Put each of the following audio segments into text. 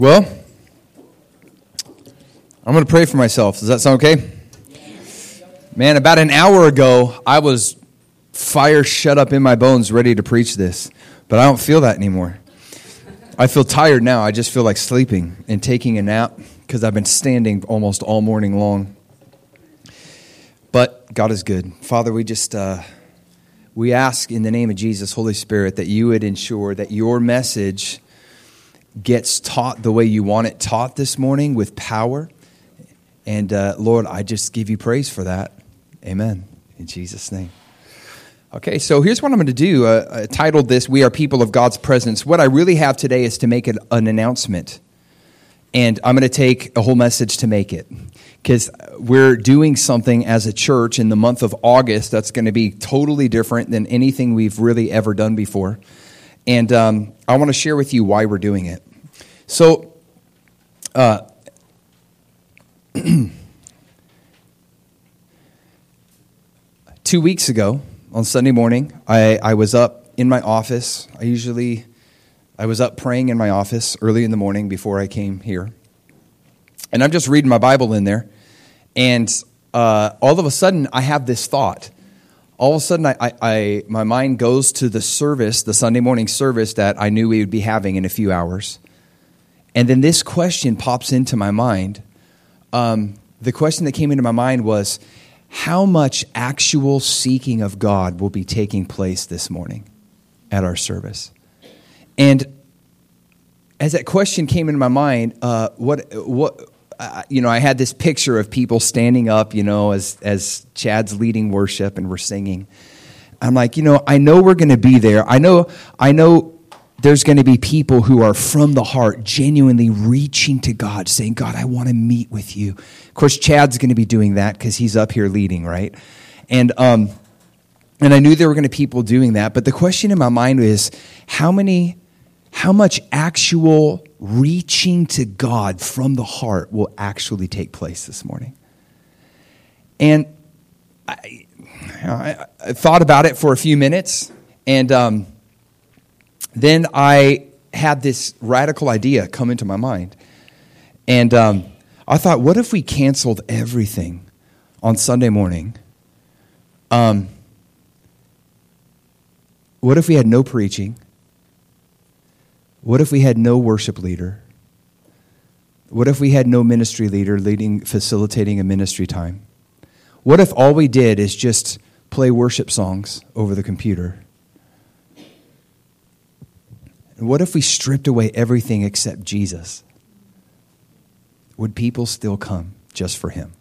Well, I'm going to pray for myself. Does that sound okay? Man, about an hour ago, I was fire shut up in my bones ready to preach this, but I don't feel that anymore. I feel tired now. I just feel like sleeping and taking a nap because I've been standing almost all morning long. But God is good. Father, we ask in the name of Jesus, Holy Spirit, that you would ensure that your message gets taught the way you want it taught this morning with power. And Lord, I just give you praise for that. Amen. In Jesus' name. Okay, so here's what I'm going to do. I titled this, We Are People of God's Presence. What I really have today is to make an announcement. And I'm going to take a whole message to make it. Because we're doing something as a church in the month of August that's going to be totally different than anything we've really ever done before. And I want to share with you why we're doing it. So, 2 weeks ago, on Sunday morning, I was up in my office. I was up praying in my office early in the morning before I came here. And I'm just reading my Bible in there. And all of a sudden, I have this thought. All of a sudden, my mind goes to the service, the Sunday morning service that I knew we would be having in a few hours. And then this question pops into my mind. The question that came into my mind was, how much actual seeking of God will be taking place this morning at our service? And as that question came into my mind, I had this picture of people standing up, as Chad's leading worship and we're singing. I'm like, I know we're going to be there. I know there's going to be people who are from the heart, genuinely reaching to God, saying, God, I want to meet with you. Of course, Chad's going to be doing that because he's up here leading, right? And I knew there were going to be people doing that. But the question in my mind is, how much actual reaching to God from the heart will actually take place this morning? And I thought about it for a few minutes, and then I had this radical idea come into my mind. And I thought, what if we canceled everything on Sunday morning? What if we had no preaching? What if we had no worship leader? What if we had no ministry leader facilitating a ministry time? What if all we did is just play worship songs over the computer? And what if we stripped away everything except Jesus? Would people still come just for him?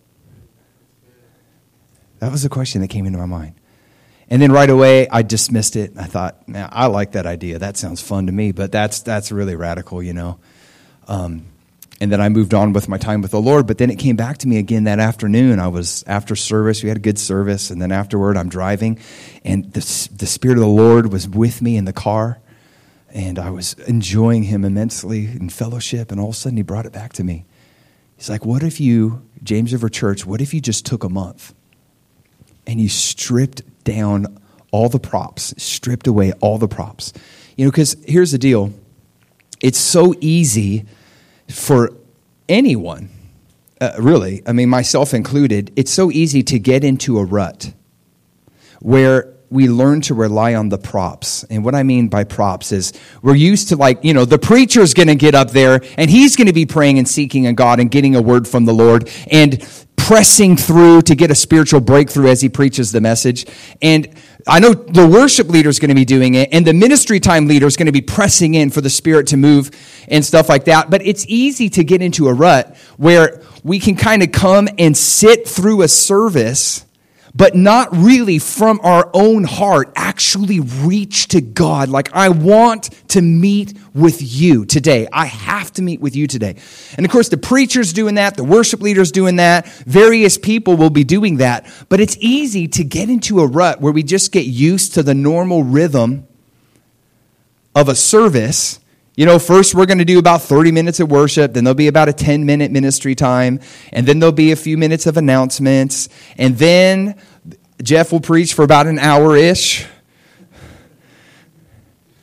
That was the question that came into my mind. And then right away, I dismissed it. I thought, I like that idea. That sounds fun to me, but that's really radical, And then I moved on with my time with the Lord. But then it came back to me again that afternoon. I was after service. We had a good service. And then afterward, I'm driving. And the Spirit of the Lord was with me in the car. And I was enjoying him immensely in fellowship. And all of a sudden, he brought it back to me. He's like, what if you, James River Church, what if you just took a month and you stripped down all the props, stripped away all the props? Because here's the deal. It's so easy for anyone, really, myself included, it's so easy to get into a rut where we learn to rely on the props. And what I mean by props is we're used to the preacher's going to get up there and he's going to be praying and seeking in God and getting a word from the Lord and pressing through to get a spiritual breakthrough as he preaches the message. And I know the worship leader is going to be doing it, and the ministry time leader is going to be pressing in for the Spirit to move and stuff like that. But it's easy to get into a rut where we can kind of come and sit through a service, but not really from our own heart actually reach to God. Like, I want to meet with you today. I have to meet with you today. And of course, the preacher's doing that. The worship leader's doing that. Various people will be doing that. But it's easy to get into a rut where we just get used to the normal rhythm of a service. First we're going to do about 30 minutes of worship, then there'll be about a 10-minute ministry time, and then there'll be a few minutes of announcements, and then Jeff will preach for about an hour-ish.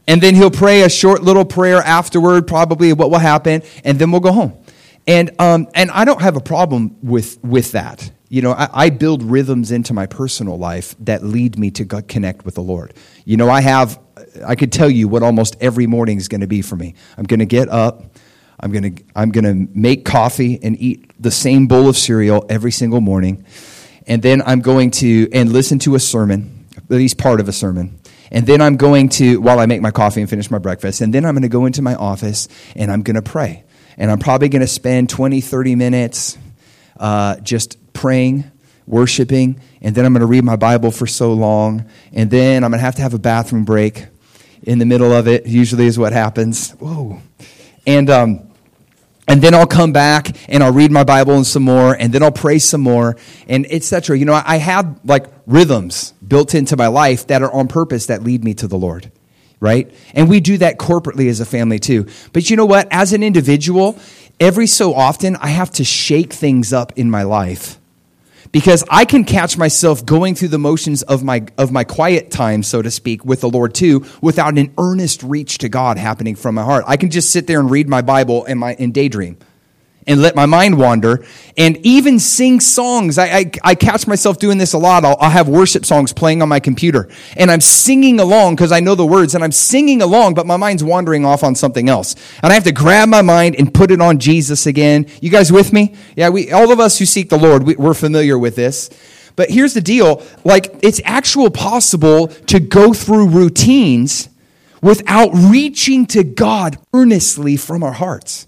And then he'll pray a short little prayer afterward, probably what will happen, and then we'll go home. And I don't have a problem with that. You know, I build rhythms into my personal life that lead me to connect with the Lord. You know, I could tell you what almost every morning is going to be for me. I'm going to get up. I'm going to make coffee and eat the same bowl of cereal every single morning. And then I'm going to listen to a sermon, at least part of a sermon. And then I'm going to, while I make my coffee and finish my breakfast, and then I'm going to go into my office and I'm going to pray. And I'm probably going to spend 20, 30 minutes just praying, worshiping, and then I'm going to read my Bible for so long, and then I'm going to have a bathroom break in the middle of it, usually is what happens. Whoa. And then I'll come back and I'll read my Bible and some more, and then I'll pray some more, and etc. You know, I have like rhythms built into my life that are on purpose that lead me to the Lord, right? And we do that corporately as a family too. But you know what? As an individual, every so often I have to shake things up in my life, because I can catch myself going through the motions of my quiet time, so to speak, with the Lord too, without an earnest reach to God happening from my heart. I can just sit there and read my Bible and daydream and let my mind wander and even sing songs. I catch myself doing this a lot. I'll have worship songs playing on my computer, and I'm singing along because I know the words, and I'm singing along, but my mind's wandering off on something else. And I have to grab my mind and put it on Jesus again. You guys with me? Yeah, all of us who seek the Lord, we're familiar with this. But here's the deal. Like, it's actually possible to go through routines without reaching to God earnestly from our hearts.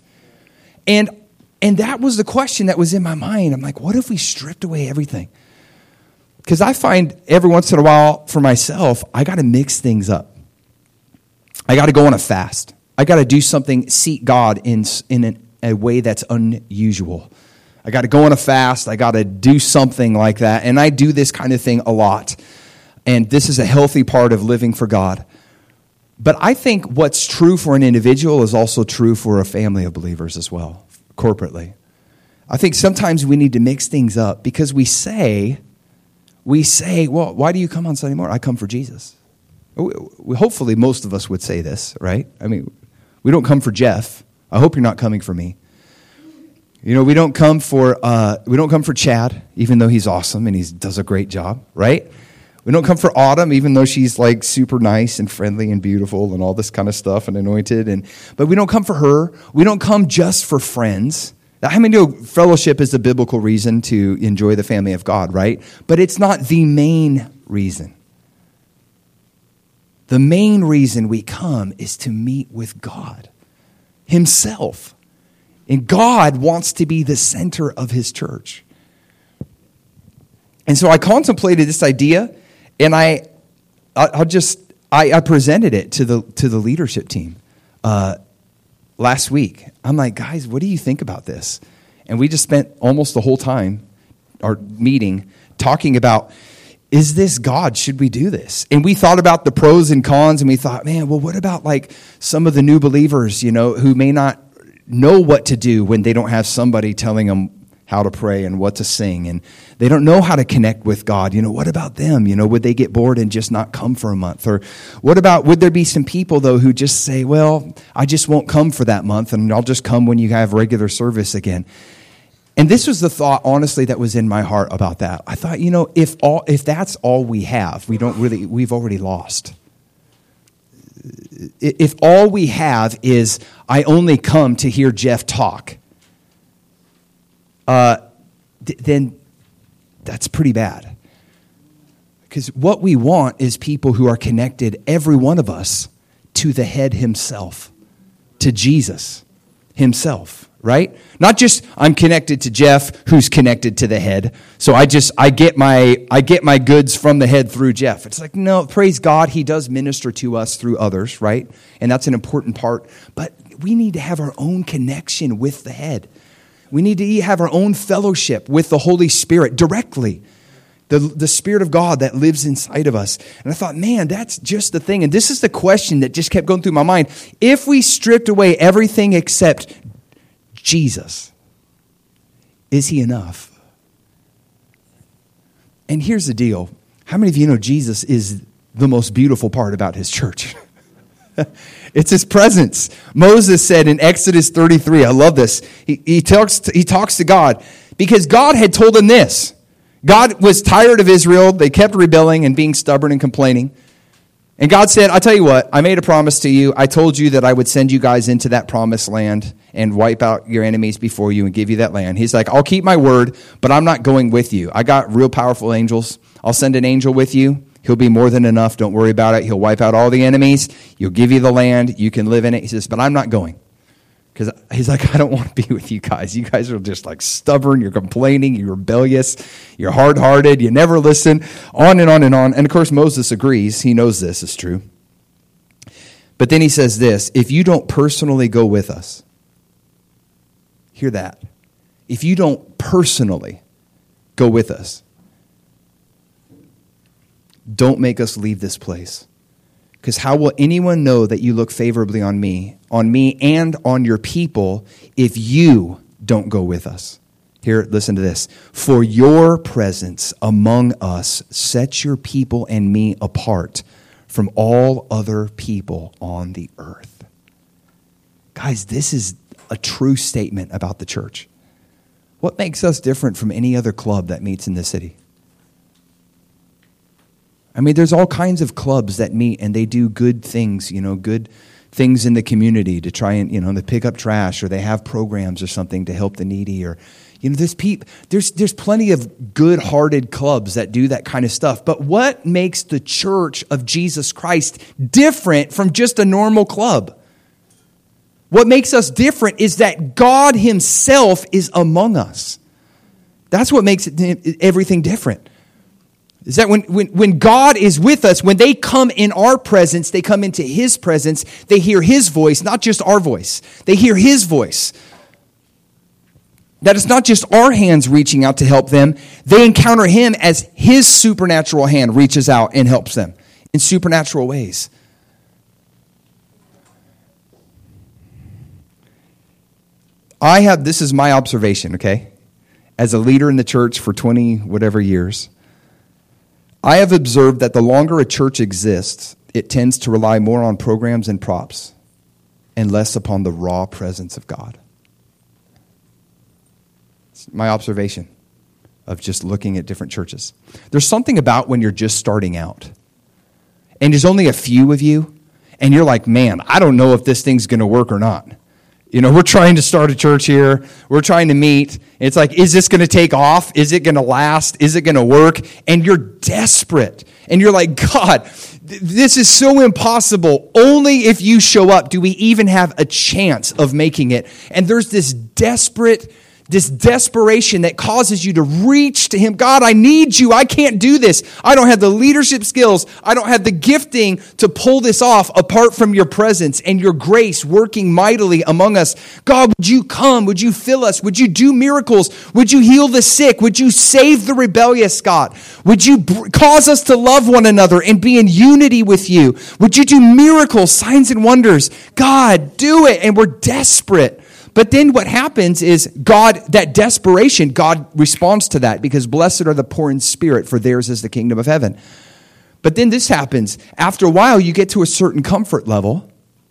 And that was the question that was in my mind. I'm like, what if we stripped away everything? Because I find every once in a while for myself, I got to mix things up. I got to go on a fast. I got to do something, seek God in a way that's unusual. I got to go on a fast. I got to do something like that. And I do this kind of thing a lot. And this is a healthy part of living for God. But I think what's true for an individual is also true for a family of believers as well. Corporately. I think sometimes we need to mix things up because we say, well, why do you come on Sunday morning? I come for Jesus. Hopefully most of us would say this, right? I mean, we don't come for Jeff. I hope you're not coming for me. You know, we don't come for Chad, even though he's awesome and he does a great job, right? We don't come for Autumn, even though she's like super nice and friendly and beautiful and all this kind of stuff and anointed. But we don't come for her. We don't come just for friends. How many know fellowship is the biblical reason to enjoy the family of God, right? But it's not the main reason. The main reason we come is to meet with God himself. And God wants to be the center of his church. And so I contemplated this idea. And I presented it to the leadership team last week. I'm like, guys, what do you think about this? And we just spent almost the whole time, our meeting, talking about, is this God? Should we do this? And we thought about the pros and cons, and we thought, man, well, what about like some of the new believers, you know, who may not know what to do when they don't have somebody telling them how to pray and what to sing, and they don't know how to connect with God. You know, what about them? You know, would they get bored and just not come for a month? Or what about, would there be some people, though, who just say, well, I just won't come for that month, and I'll just come when you have regular service again? And this was the thought, honestly, that was in my heart about that. I thought, you know, if that's all we have, we've already lost. If all we have is, I only come to hear Jeff talk, then that's pretty bad. Because what we want is people who are connected, every one of us, to the head himself, to Jesus himself, right? Not just I'm connected to Jeff, who's connected to the head. So I get my goods from the head through Jeff. It's like, no, praise God, he does minister to us through others, right? And that's an important part. But we need to have our own connection with the head. We need to have our own fellowship with the Holy Spirit directly. The Spirit of God that lives inside of us. And I thought, man, that's just the thing. And this is the question that just kept going through my mind. If we stripped away everything except Jesus, is he enough? And here's the deal. How many of you know Jesus is the most beautiful part about his church? It's his presence. Moses said in Exodus 33, I love this. He talks to God because God had told him this. God was tired of Israel. They kept rebelling and being stubborn and complaining. And God said, I tell you what, I made a promise to you. I told you that I would send you guys into that promised land and wipe out your enemies before you and give you that land. He's like, I'll keep my word, but I'm not going with you. I got real powerful angels. I'll send an angel with you. He'll be more than enough. Don't worry about it. He'll wipe out all the enemies. He'll give you the land. You can live in it. He says, but I'm not going. Because he's like, I don't want to be with you guys. You guys are just like stubborn. You're complaining. You're rebellious. You're hard-hearted. You never listen. On and on and on. And of course, Moses agrees. He knows this is true. But then he says this, if you don't personally go with us, hear that. If you don't personally go with us, don't make us leave this place. Because how will anyone know that you look favorably on me and on your people if you don't go with us? Here, listen to this. For your presence among us sets your people and me apart from all other people on the earth. Guys, this is a true statement about the church. What makes us different from any other club that meets in the city? I mean, there's all kinds of clubs that meet and they do good things, good things in the community to try and, to pick up trash, or they have programs or something to help the needy, or, there's plenty of good-hearted clubs that do that kind of stuff. But what makes the Church of Jesus Christ different from just a normal club? What makes us different is that God himself is among us. That's what makes everything different. Is that when God is with us, when they come in our presence, they come into his presence, they hear his voice, not just our voice. They hear his voice. That it's not just our hands reaching out to help them. They encounter him as his supernatural hand reaches out and helps them in supernatural ways. This is my observation, okay? As a leader in the church for 20 whatever years, I have observed that the longer a church exists, it tends to rely more on programs and props and less upon the raw presence of God. It's my observation of just looking at different churches. There's something about when you're just starting out and there's only a few of you and you're like, man, I don't know if this thing's going to work or not. We're trying to start a church here. We're trying to meet. It's like, is this going to take off? Is it going to last? Is it going to work? And you're desperate. And you're like, God, this is so impossible. Only if you show up do we even have a chance of making it. And there's this desperation that causes you to reach to him. God, I need you. I can't do this. I don't have the leadership skills. I don't have the gifting to pull this off apart from your presence and your grace working mightily among us. God, would you come? Would you fill us? Would you do miracles? Would you heal the sick? Would you save the rebellious, God? Would you cause us to love one another and be in unity with you? Would you do miracles, signs, and wonders? God, do it. And we're desperate. But then what happens is that desperation, God responds to that because blessed are the poor in spirit, for theirs is the kingdom of heaven. But then this happens. After a while, you get to a certain comfort level.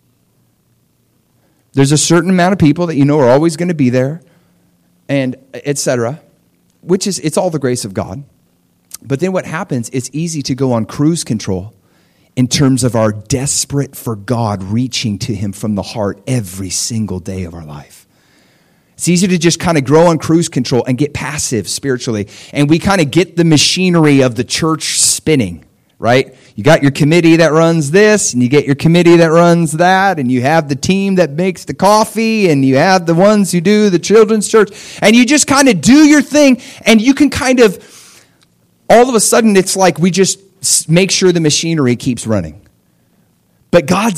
There's a certain amount of people that are always going to be there, and etc., it's all the grace of God. But then what happens, it's easy to go on cruise control in terms of our desperate for God reaching to him from the heart every single day of our life. It's easy to just kind of grow on cruise control and get passive spiritually. And we kind of get the machinery of the church spinning, right? You got your committee that runs this, and you get your committee that runs that, and you have the team that makes the coffee, and you have the ones who do the children's church. And you just kind of do your thing, and you can kind of, all of a sudden, it's like we just make sure the machinery keeps running. But God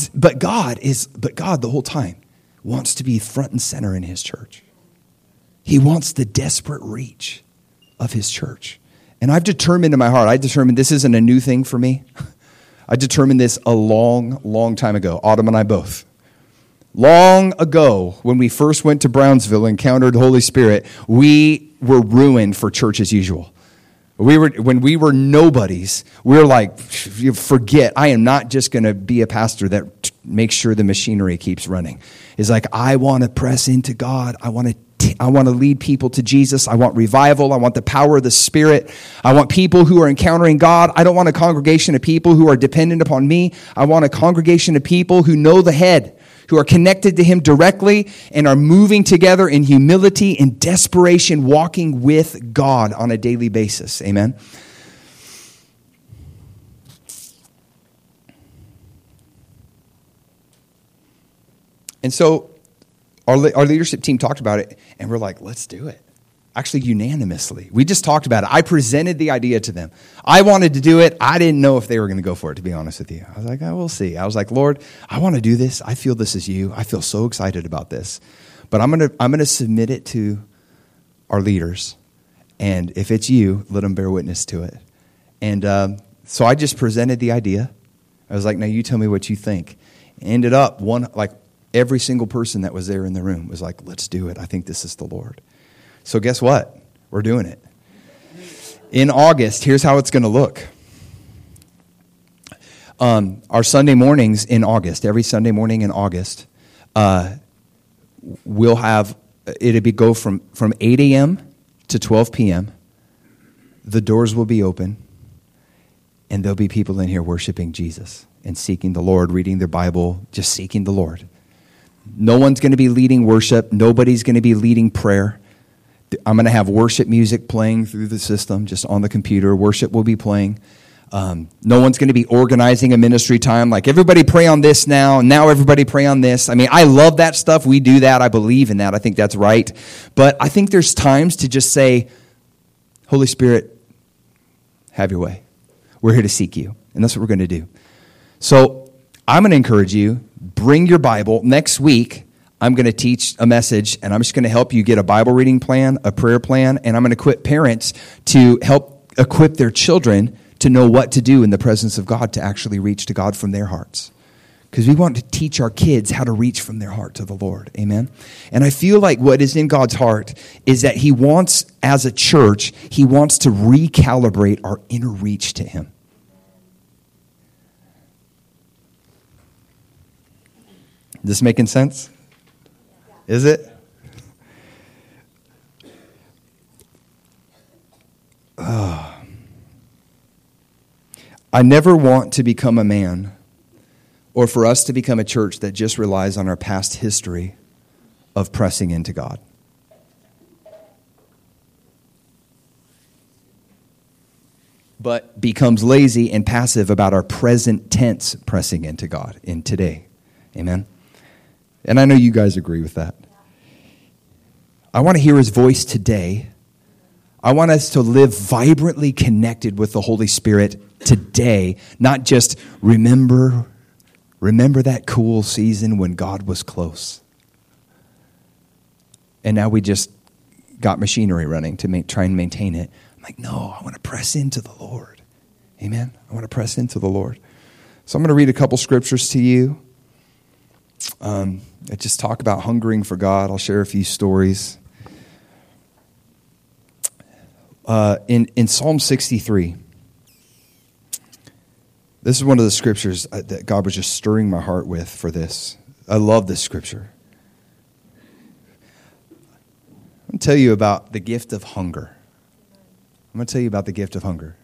the whole time wants to be front and center in his church. He wants the desperate reach of his church. And I've determined in my heart, this isn't a new thing for me. I determined this a long, long time ago. Autumn and I both. Long ago, when we first went to Brownsville and encountered the Holy Spirit, we were ruined for church as usual. When we were nobodies, we were like, forget, I am not just going to be a pastor that makes sure the machinery keeps running. It's like, I want to press into God. I want to lead people to Jesus. I want revival. I want the power of the Spirit. I want people who are encountering God. I don't want a congregation of people who are dependent upon me. I want a congregation of people who know the head, who are connected to him directly and are moving together in humility and desperation, walking with God on a daily basis. Amen. And so our leadership team talked about it, and we're like, let's do it. Actually, unanimously. We just talked about it. I presented the idea to them. I wanted to do it. I didn't know if they were going to go for it, to be honest with you. I was like, oh, we'll see. I was like, Lord, I want to do this. I feel this is you. I feel so excited about this. But I'm going to submit it to our leaders. And if it's you, let them bear witness to it. And so I just presented the idea. I was like, now you tell me what you think. Ended up, every single person that was there in the room was like, let's do it. I think this is the Lord. So guess what? We're doing it. In August, here's how it's going to look. Our Sunday mornings in August, every Sunday morning in August, we'll have, go from 8 a.m. to 12 p.m. The doors will be open, and there'll be people in here worshiping Jesus and seeking the Lord, reading their Bible, just seeking the Lord. No one's going to be leading worship. Nobody's going to be leading prayer. I'm going to have worship music playing through the system, just on the computer. Worship will be playing. No one's going to be organizing a ministry time, like everybody pray on this now, and now everybody pray on this. I mean, I love that stuff. We do that. I believe in that. I think that's right. But I think there's times to just say, Holy Spirit, have your way. We're here to seek you. And that's what we're going to do. So I'm going to encourage you, bring your Bible. Next week, I'm going to teach a message, and I'm just going to help you get a Bible reading plan, a prayer plan, and I'm going to equip parents to help equip their children to know what to do in the presence of God to actually reach to God from their hearts. Because we want to teach our kids how to reach from their heart to the Lord. Amen? And I feel like what is in God's heart is that he wants, as a church, he wants to recalibrate our inner reach to him. This making sense? Is it? I never want to become a man or for us to become a church that just relies on our past history of pressing into God. But becomes lazy and passive about our present tense pressing into God in today. Amen? And I know you guys agree with that. I want to hear his voice today. I want us to live vibrantly connected with the Holy Spirit today, not just remember that cool season when God was close. And now we just got machinery running to try and maintain it. I'm like, no, I want to press into the Lord. Amen? I want to press into the Lord. So I'm going to read a couple scriptures to you. I just talk about hungering for God. I'll share a few stories. In Psalm 63, this is one of the scriptures that God was just stirring my heart with for this. I love this scripture. I'm going to tell you about the gift of hunger. I'm going to tell you about the gift of hunger.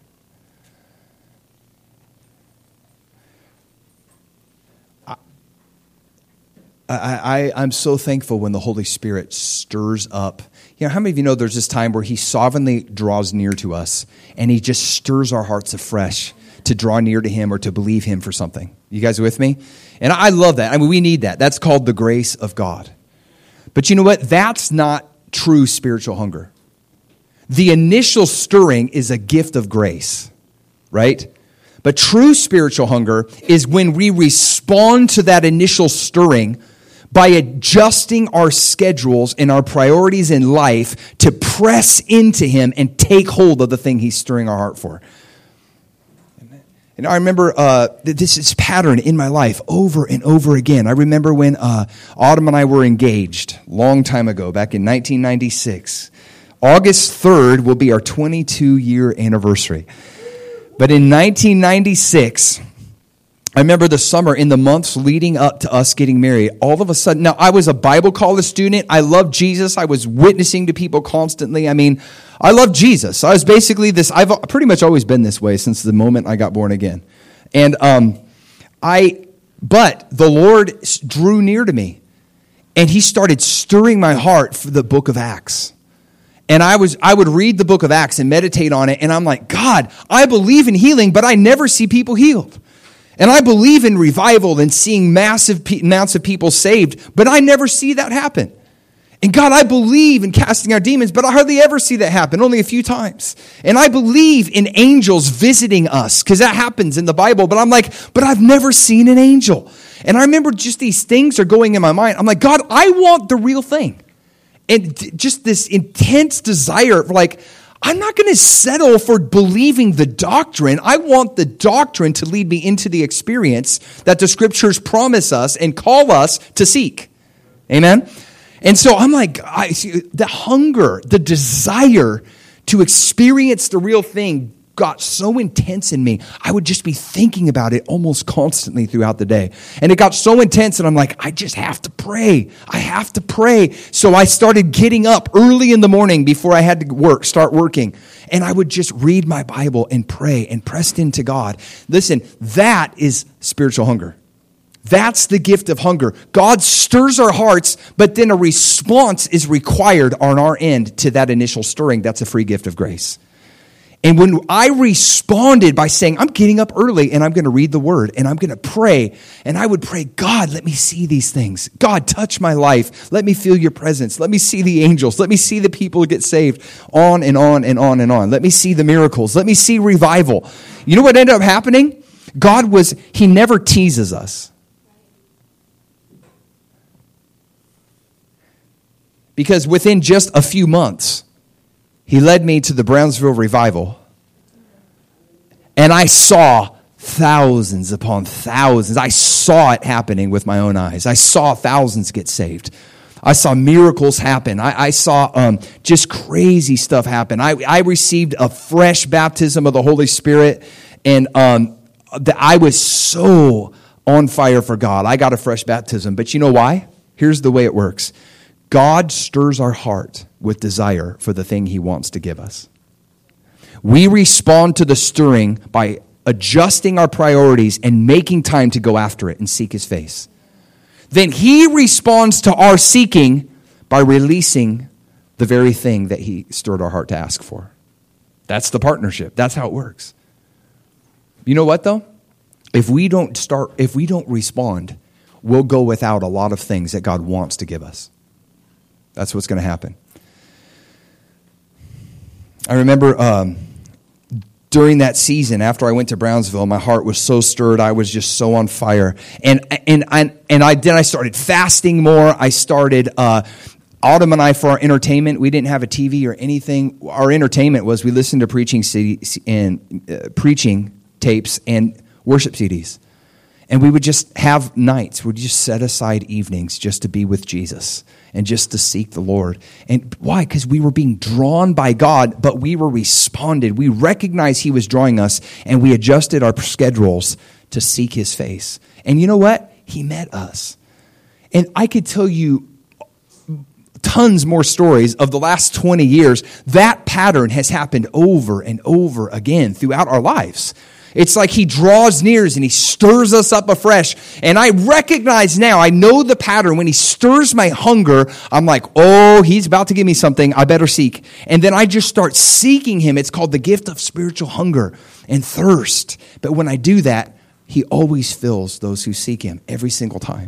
I'm so thankful when the Holy Spirit stirs up. You know, how many of you know there's this time where he sovereignly draws near to us and he just stirs our hearts afresh to draw near to him or to believe him for something? You guys with me? And I love that. I mean, we need that. That's called the grace of God. But you know what? That's not true spiritual hunger. The initial stirring is a gift of grace, right? But true spiritual hunger is when we respond to that initial stirring by adjusting our schedules and our priorities in life to press into him and take hold of the thing he's stirring our heart for. And I remember this is pattern in my life over and over again. I remember when Autumn and I were engaged a long time ago, back in 1996. August 3rd will be our 22-year anniversary. But in 1996, I remember the summer, in the months leading up to us getting married, all of a sudden, now I was a Bible college student. I loved Jesus. I was witnessing to people constantly. I mean, I loved Jesus. I was basically this, I've pretty much always been this way since the moment I got born again. And but the Lord drew near to me, and he started stirring my heart for the book of Acts. And I would read the book of Acts and meditate on it, and I'm like, God, I believe in healing, but I never see people healed. And I believe in revival and seeing massive amounts of people saved, but I never see that happen. And God, I believe in casting out demons, but I hardly ever see that happen, only a few times. And I believe in angels visiting us, because that happens in the Bible, but I'm like, but I've never seen an angel. And I remember just these things are going in my mind. I'm like, God, I want the real thing. And just this intense desire, like, I'm not going to settle for believing the doctrine. I want the doctrine to lead me into the experience that the scriptures promise us and call us to seek. Amen? And so I'm like, the hunger, the desire to experience the real thing got so intense in me. I would just be thinking about it almost constantly throughout the day. And it got so intense, and I'm like, I just have to pray. I have to pray. So I started getting up early in the morning before I had to start working. And I would just read my Bible and pray and pressed into God. Listen, that is spiritual hunger. That's the gift of hunger. God stirs our hearts, but then a response is required on our end to that initial stirring. That's a free gift of grace. And when I responded by saying, I'm getting up early and I'm going to read the word and I'm going to pray, and I would pray, God, let me see these things. God, touch my life. Let me feel your presence. Let me see the angels. Let me see the people get saved, on and on and on and on. Let me see the miracles. Let me see revival. You know what ended up happening? He never teases us. Because within just a few months, he led me to the Brownsville revival. And I saw thousands upon thousands. I saw it happening with my own eyes. I saw thousands get saved. I saw miracles happen. I saw just crazy stuff happen. I received a fresh baptism of the Holy Spirit. And I was so on fire for God. I got a fresh baptism. But you know why? Here's the way it works. God stirs our heart with desire for the thing he wants to give us. We respond to the stirring by adjusting our priorities and making time to go after it and seek his face. Then he responds to our seeking by releasing the very thing that he stirred our heart to ask for. That's the partnership. That's how it works. You know what, though? If we don't respond, we'll go without a lot of things that God wants to give us. That's what's going to happen. I remember during that season, after I went to Brownsville, my heart was so stirred. I was just so on fire, and I started fasting more. I started. Autumn and I, for our entertainment, we didn't have a TV or anything. Our entertainment was we listened to preaching tapes and worship CDs. And we would just have nights. We'd just set aside evenings just to be with Jesus and just to seek the Lord. And why? Because we were being drawn by God, but we were responded. We recognized he was drawing us, and we adjusted our schedules to seek his face. And you know what? He met us. And I could tell you tons more stories of the last 20 years. That pattern has happened over and over again throughout our lives. It's like he draws near and he stirs us up afresh. And I recognize now, I know the pattern. When he stirs my hunger, I'm like, oh, he's about to give me something. I better seek. And then I just start seeking him. It's called the gift of spiritual hunger and thirst. But when I do that, he always fills those who seek him every single time.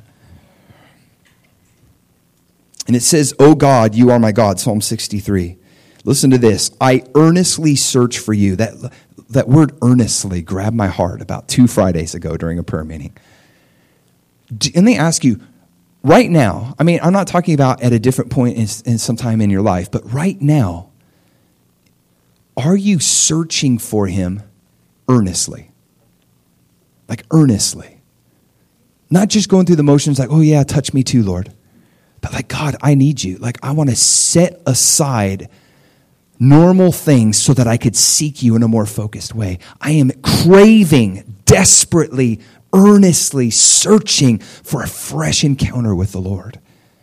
And it says, oh God, you are my God, Psalm 63. Listen to this. I earnestly search for you. That word earnestly grabbed my heart about 2 Fridays ago during a prayer meeting. And they ask you, right now, I mean, I'm not talking about at a different point in some time in your life, but right now, are you searching for him earnestly? Like earnestly. Not just going through the motions like, oh yeah, touch me too, Lord. But like, God, I need you. Like, I want to set aside normal things so that I could seek you in a more focused way. I am craving, desperately, earnestly searching for a fresh encounter with the Lord.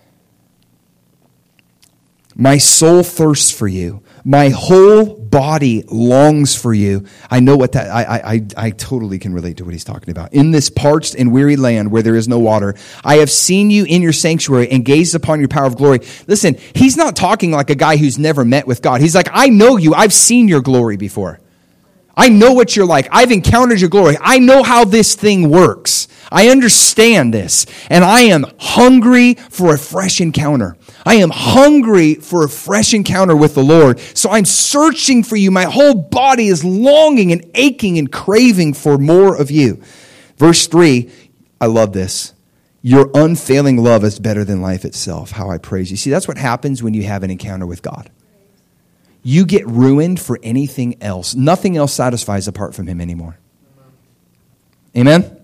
My soul thirsts for you. My whole body longs for you. I know what that, I totally can relate to what he's talking about. In this parched and weary land where there is no water, I have seen you in your sanctuary and gazed upon your power of glory. Listen, he's not talking like a guy who's never met with God. He's like, I know you. I've seen your glory before. I know what you're like. I've encountered your glory. I know how this thing works. I understand this. And I am hungry for a fresh encounter. I am hungry for a fresh encounter with the Lord. So I'm searching for you. My whole body is longing and aching and craving for more of you. Verse 3, I love this. Your unfailing love is better than life itself. How I praise you. See, that's what happens when you have an encounter with God. You get ruined for anything else. Nothing else satisfies apart from him anymore. Amen?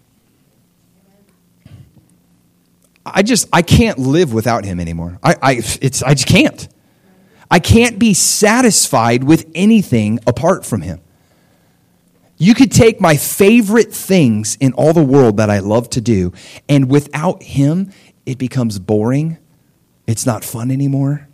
I can't live without him anymore. I just can't. I can't be satisfied with anything apart from him. You could take my favorite things in all the world that I love to do, and without him, it becomes boring. It's not fun anymore.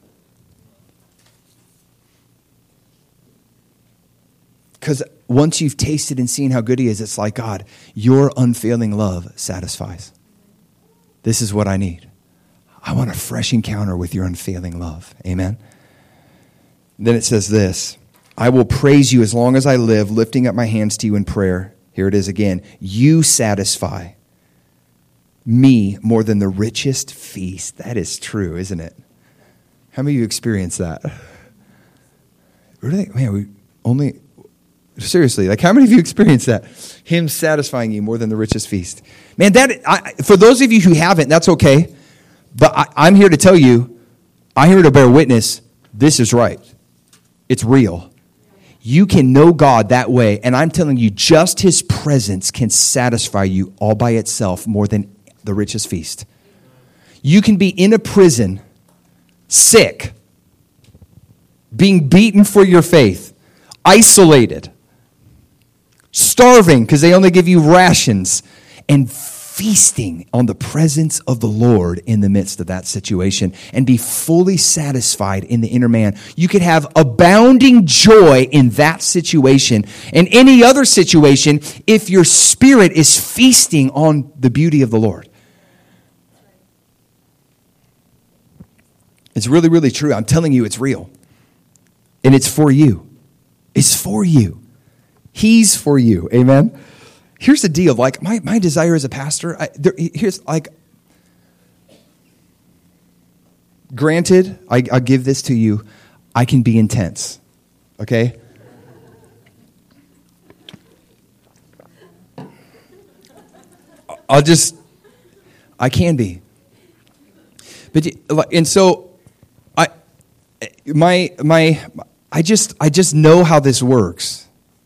Because once you've tasted and seen how good he is, it's like, God, your unfailing love satisfies. This is what I need. I want a fresh encounter with your unfailing love. Amen? Then it says this, I will praise you as long as I live, lifting up my hands to you in prayer. Here it is again. You satisfy me more than the richest feast. That is true, isn't it? How many of you experienced that? Really? Man, seriously, like how many of you experienced that? Him satisfying you more than the richest feast. Man, for those of you who haven't, that's okay. But I'm here to tell you, I'm here to bear witness, this is right. It's real. You can know God that way, and I'm telling you, just his presence can satisfy you all by itself more than the richest feast. You can be in a prison, sick, being beaten for your faith, isolated, starving because they only give you rations, and feasting on the presence of the Lord in the midst of that situation and be fully satisfied in the inner man. You could have abounding joy in that situation and any other situation if your spirit is feasting on the beauty of the Lord. It's really, really true. I'm telling you, it's real. And it's for you. It's for you. He's for you. Amen? Here's the deal. Like, my desire as a pastor, granted, I give this to you, I can be intense. Okay? I can be. But, and so, I just know how this works.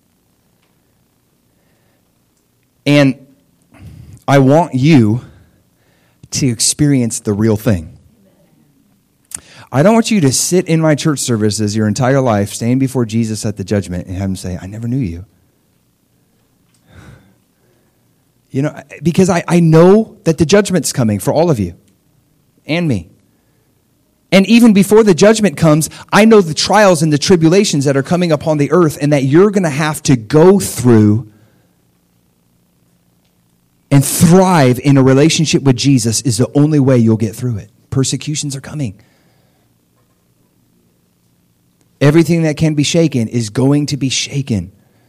And I want you to experience the real thing. I don't want you to sit in my church services your entire life, stand before Jesus at the judgment, and have him say, I never knew you. You know, because I know that the judgment's coming for all of you and me. And even before the judgment comes, I know the trials and the tribulations that are coming upon the earth and that you're going to have to go through and thrive in a relationship with Jesus is the only way you'll get through it. Persecutions are coming. Everything that can be shaken is going to be shaken.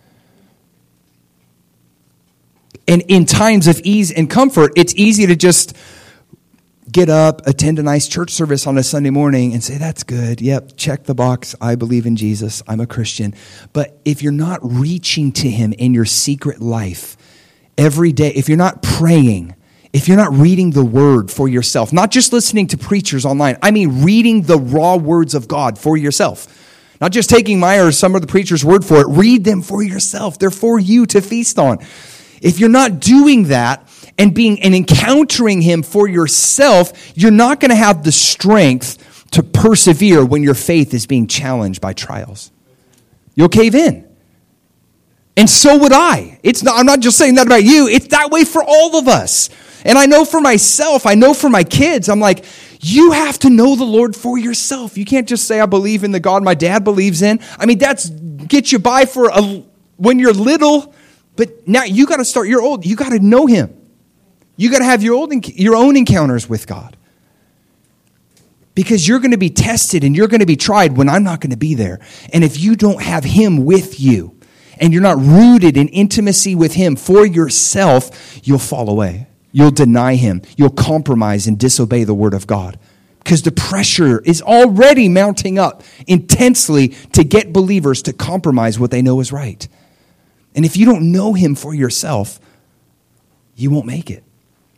And in times of ease and comfort, it's easy to just get up, attend a nice church service on a Sunday morning and say, that's good. Yep, check the box. I believe in Jesus. I'm a Christian. But if you're not reaching to him in your secret life every day, if you're not praying, if you're not reading the word for yourself, not just listening to preachers online, I mean reading the raw words of God for yourself. Not just taking my or some of the preacher's word for it. Read them for yourself. They're for you to feast on. If you're not doing that and encountering him for yourself, you're not going to have the strength to persevere when your faith is being challenged by trials. You'll cave in. And so would I. I'm not just saying that about you. It's that way for all of us. And I know for myself, I know for my kids, I'm like, you have to know the Lord for yourself. You can't just say, I believe in the God my dad believes in. I mean, that's get you by when you're little, but now you got to start, you're old, you got to know him. You got to have your own encounters with God. Because you're going to be tested and you're going to be tried when I'm not going to be there. And if you don't have him with you and you're not rooted in intimacy with him for yourself, you'll fall away. You'll deny him. You'll compromise and disobey the word of God. Because the pressure is already mounting up intensely to get believers to compromise what they know is right. And if you don't know him for yourself, you won't make it.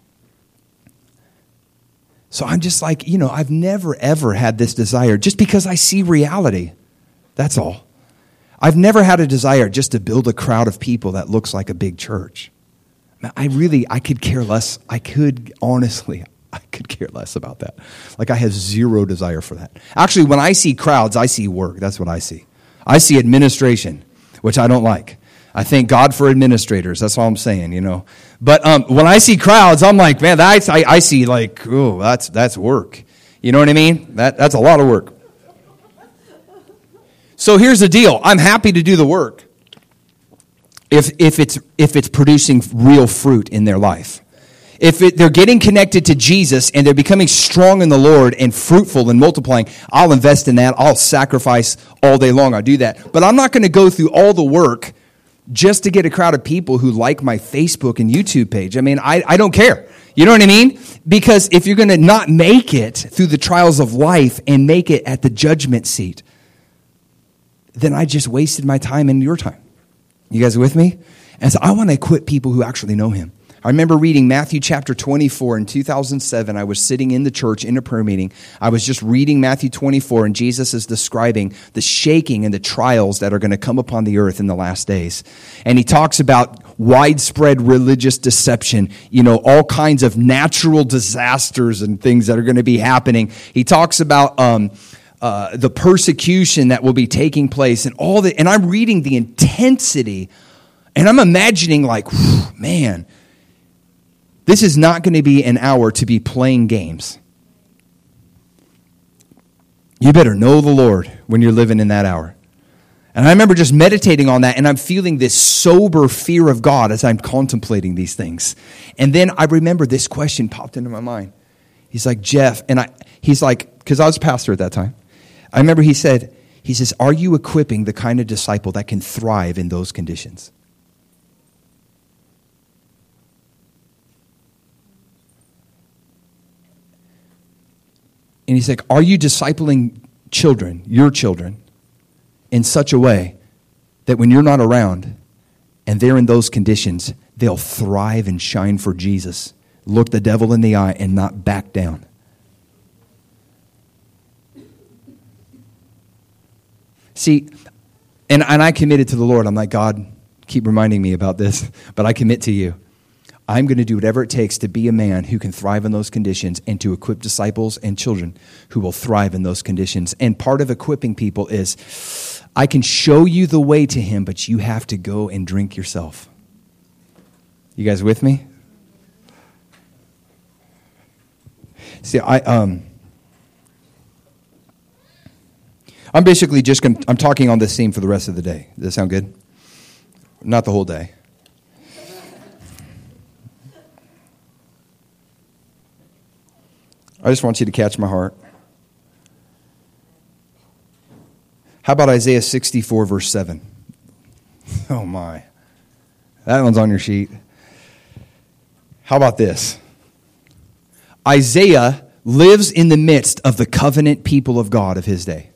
So I'm just like, I've never, ever had this desire just because I see reality. That's all. I've never had a desire just to build a crowd of people that looks like a big church. I could care less. I could care less about that. Like I have zero desire for that. Actually, when I see crowds, I see work. That's what I see. I see administration, which I don't like. I thank God for administrators. That's all I'm saying, But when I see crowds, I'm like, man, I see like, oh, that's work. You know what I mean? That's a lot of work. So here's the deal. I'm happy to do the work if it's producing real fruit in their life. If they're getting connected to Jesus and they're becoming strong in the Lord and fruitful and multiplying, I'll invest in that. I'll sacrifice all day long. I'll do that. But I'm not going to go through all the work just to get a crowd of people who like my Facebook and YouTube page. I mean, I don't care. You know what I mean? Because if you're going to not make it through the trials of life and make it at the judgment seat, then I just wasted my time and your time. You guys with me? And so I want to equip people who actually know him. I remember reading Matthew chapter 24 in 2007. I was sitting in the church in a prayer meeting. I was just reading Matthew 24, and Jesus is describing the shaking and the trials that are going to come upon the earth in the last days. And he talks about widespread religious deception, all kinds of natural disasters and things that are going to be happening. He talks about the persecution that will be taking place and all that. And I'm reading the intensity, and I'm imagining like, man, this is not going to be an hour to be playing games. You better know the Lord when you're living in that hour. And I remember just meditating on that, and I'm feeling this sober fear of God as I'm contemplating these things. And then I remember this question popped into my mind. He's like, Jeff, he's like, because I was a pastor at that time. I remember he says, are you equipping the kind of disciple that can thrive in those conditions? And he's like, are you discipling children, your children, in such a way that when you're not around and they're in those conditions, they'll thrive and shine for Jesus, look the devil in the eye and not back down? See, and I committed to the Lord. I'm like, God, keep reminding me about this, but I commit to you. I'm going to do whatever it takes to be a man who can thrive in those conditions and to equip disciples and children who will thrive in those conditions. And part of equipping people is I can show you the way to him, but you have to go and drink yourself. You guys with me? See, I'm basically I'm talking on this theme for the rest of the day. Does that sound good? Not the whole day. I just want you to catch my heart. How about Isaiah 64, verse 7? Oh, my. That one's on your sheet. How about this? Isaiah lives in the midst of the covenant people of God of his day.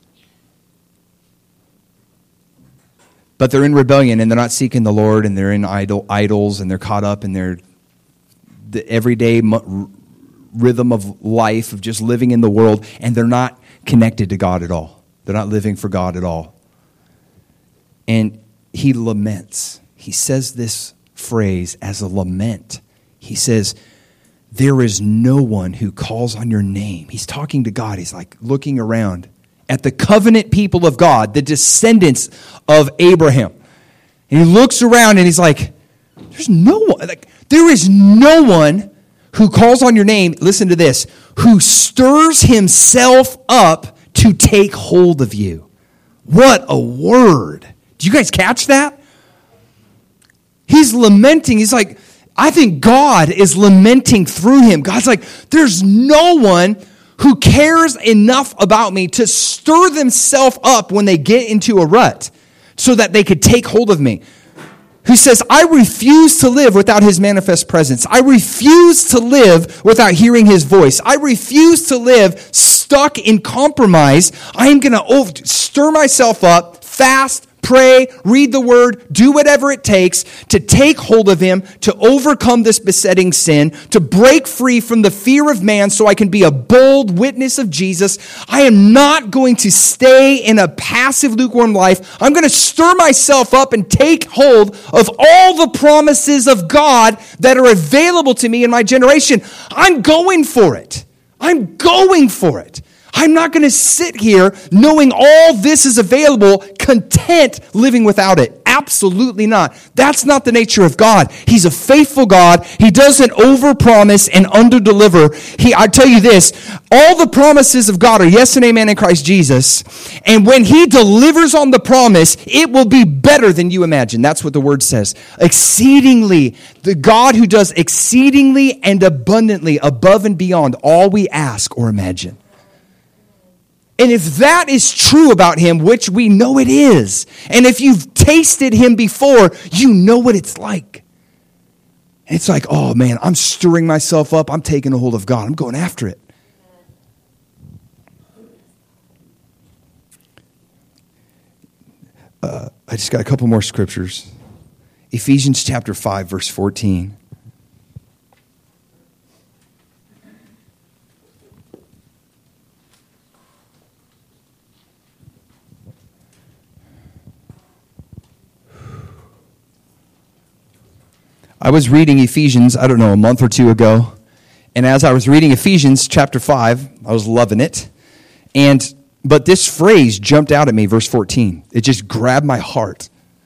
But they're in rebellion, and they're not seeking the Lord, and they're in idols, and they're caught up in the everyday rhythm of life, of just living in the world, and they're not connected to God at all. They're not living for God at all. And he laments. He says this phrase as a lament. He says, there is no one who calls on your name. He's talking to God. He's like looking around at the covenant people of God, the descendants of Abraham. And he looks around and he's like, there's no one. Like, there is no one who calls on your name, listen to this, who stirs himself up to take hold of you. What a word. Do you guys catch that? He's lamenting. He's like, I think God is lamenting through him. God's like, there's no one who cares enough about me to stir themselves up when they get into a rut so that they could take hold of me. Who says, I refuse to live without his manifest presence. I refuse to live without hearing his voice. I refuse to live stuck in compromise. I am going to stir myself up, fast, pray, read the word, do whatever it takes to take hold of him, to overcome this besetting sin, to break free from the fear of man so I can be a bold witness of Jesus. I am not going to stay in a passive, lukewarm life. I'm going to stir myself up and take hold of all the promises of God that are available to me in my generation. I'm going for it. I'm going for it. I'm not going to sit here knowing all this is available, content living without it. Absolutely not. That's not the nature of God. He's a faithful God. He doesn't overpromise and underdeliver. I tell you this, all the promises of God are yes and amen in Christ Jesus. And when he delivers on the promise, it will be better than you imagine. That's what the word says. Exceedingly, the God who does exceedingly and abundantly above and beyond all we ask or imagine. And if that is true about him, which we know it is, and if you've tasted him before, you know what it's like. And it's like, oh man, I'm stirring myself up. I'm taking a hold of God. I'm going after it. I just got a couple more scriptures. Ephesians chapter 5, verse 14. I was reading Ephesians, I don't know, a month or two ago. And as I was reading Ephesians chapter 5, I was loving it. But this phrase jumped out at me, verse 14. It just grabbed my heart.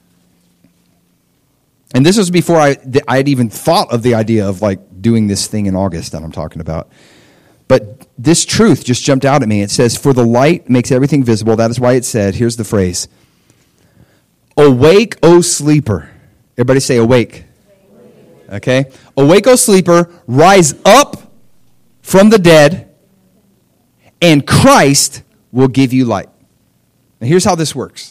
And this was before I had even thought of the idea of like doing this thing in August that I'm talking about. But this truth just jumped out at me. It says, for the light makes everything visible. That is why it said, here's the phrase, awake, O sleeper. Everybody say awake. Okay? Awake, O sleeper, rise up from the dead, and Christ will give you light. Now here's how this works.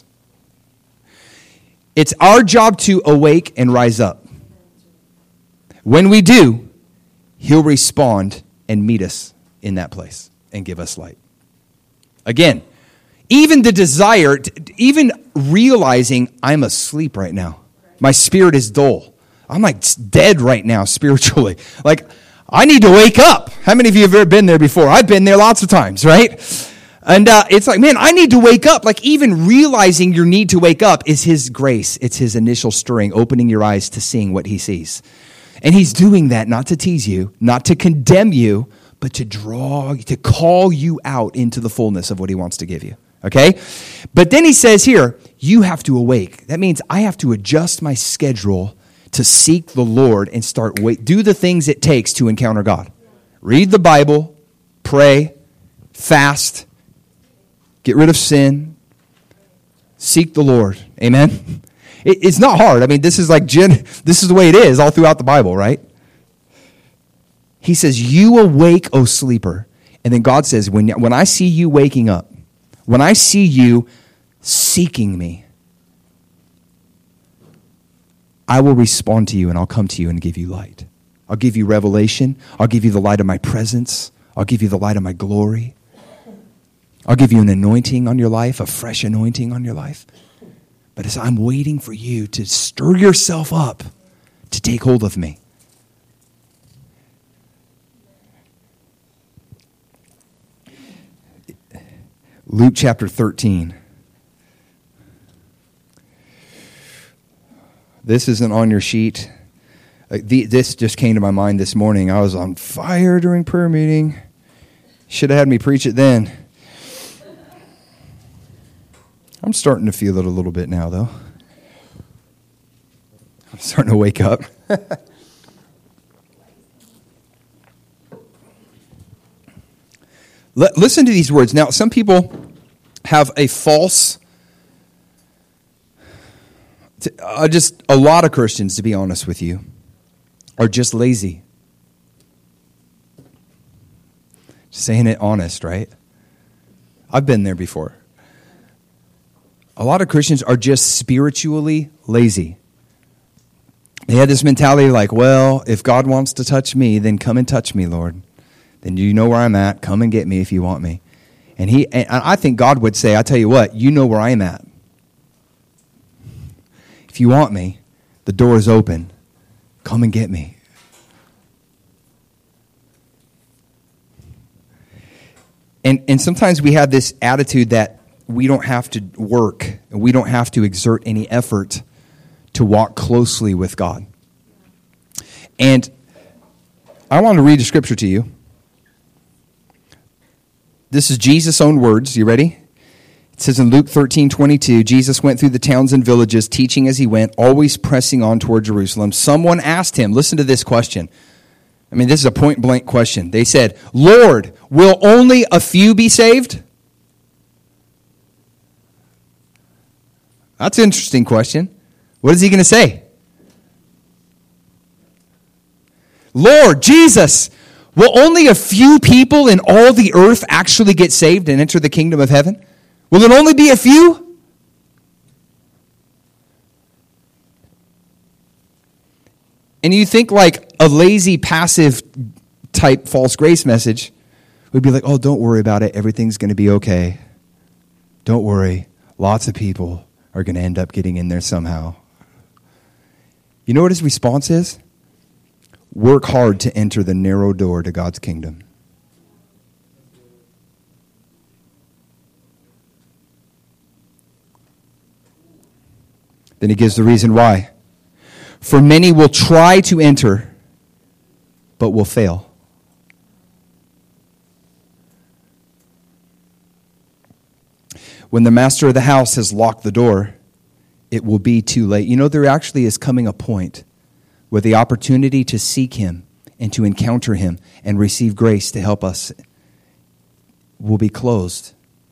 It's our job to awake and rise up. When we do, he'll respond and meet us in that place and give us light. Again, even the desire, even realizing I'm asleep right now. My spirit is dull. I'm like dead right now spiritually. Like, I need to wake up. How many of you have ever been there before? I've been there lots of times, right? And it's like, man, I need to wake up. Like, even realizing your need to wake up is his grace. It's his initial stirring, opening your eyes to seeing what he sees. And he's doing that not to tease you, not to condemn you, but to call you out into the fullness of what he wants to give you. Okay? But then he says here, you have to awake. That means I have to adjust my schedule to seek the Lord and do the things it takes to encounter God. Read the Bible, pray, fast, get rid of sin, seek the Lord. Amen? It's not hard. I mean, this is the way it is all throughout the Bible, right? He says, you awake, O sleeper. And then God says, when I see you waking up, when I see you seeking me, I will respond to you and I'll come to you and give you light. I'll give you revelation. I'll give you the light of my presence. I'll give you the light of my glory. I'll give you an anointing on your life, a fresh anointing on your life. But as I'm waiting for you to stir yourself up to take hold of me. Luke chapter 13. This isn't on your sheet. This just came to my mind this morning. I was on fire during prayer meeting. Should have had me preach it then. I'm starting to feel it a little bit now, though. I'm starting to wake up. Listen to these words. Now, some people have a false, just a lot of Christians, to be honest with you, are just lazy. Saying it honest, right? I've been there before. A lot of Christians are just spiritually lazy. They had this mentality like, well, if God wants to touch me, then come and touch me, Lord. Then you know where I'm at. Come and get me if you want me. And I think God would say, I tell you what, you know where I'm at. If you want me, the door is open. Come and get me. And sometimes we have this attitude that we don't have to work, and we don't have to exert any effort to walk closely with God. And I want to read a scripture to you. This is Jesus' own words. You ready? It says in Luke 13:22, Jesus went through the towns and villages, teaching as he went, always pressing on toward Jerusalem. Someone asked him, listen to this question. I mean, this is a point-blank question. They said, Lord, will only a few be saved? That's an interesting question. What is he going to say? Lord, Jesus, will only a few people in all the earth actually get saved and enter the kingdom of heaven? Will it only be a few? And you think like a lazy, passive type false grace message would be like, oh, don't worry about it. Everything's going to be okay. Don't worry. Lots of people are going to end up getting in there somehow. You know what his response is? Work hard to enter the narrow door to God's kingdom. Then he gives the reason why. For many will try to enter, but will fail. When the master of the house has locked the door, it will be too late. You know, there actually is coming a point where the opportunity to seek him and to encounter him and receive grace to help us will be closed.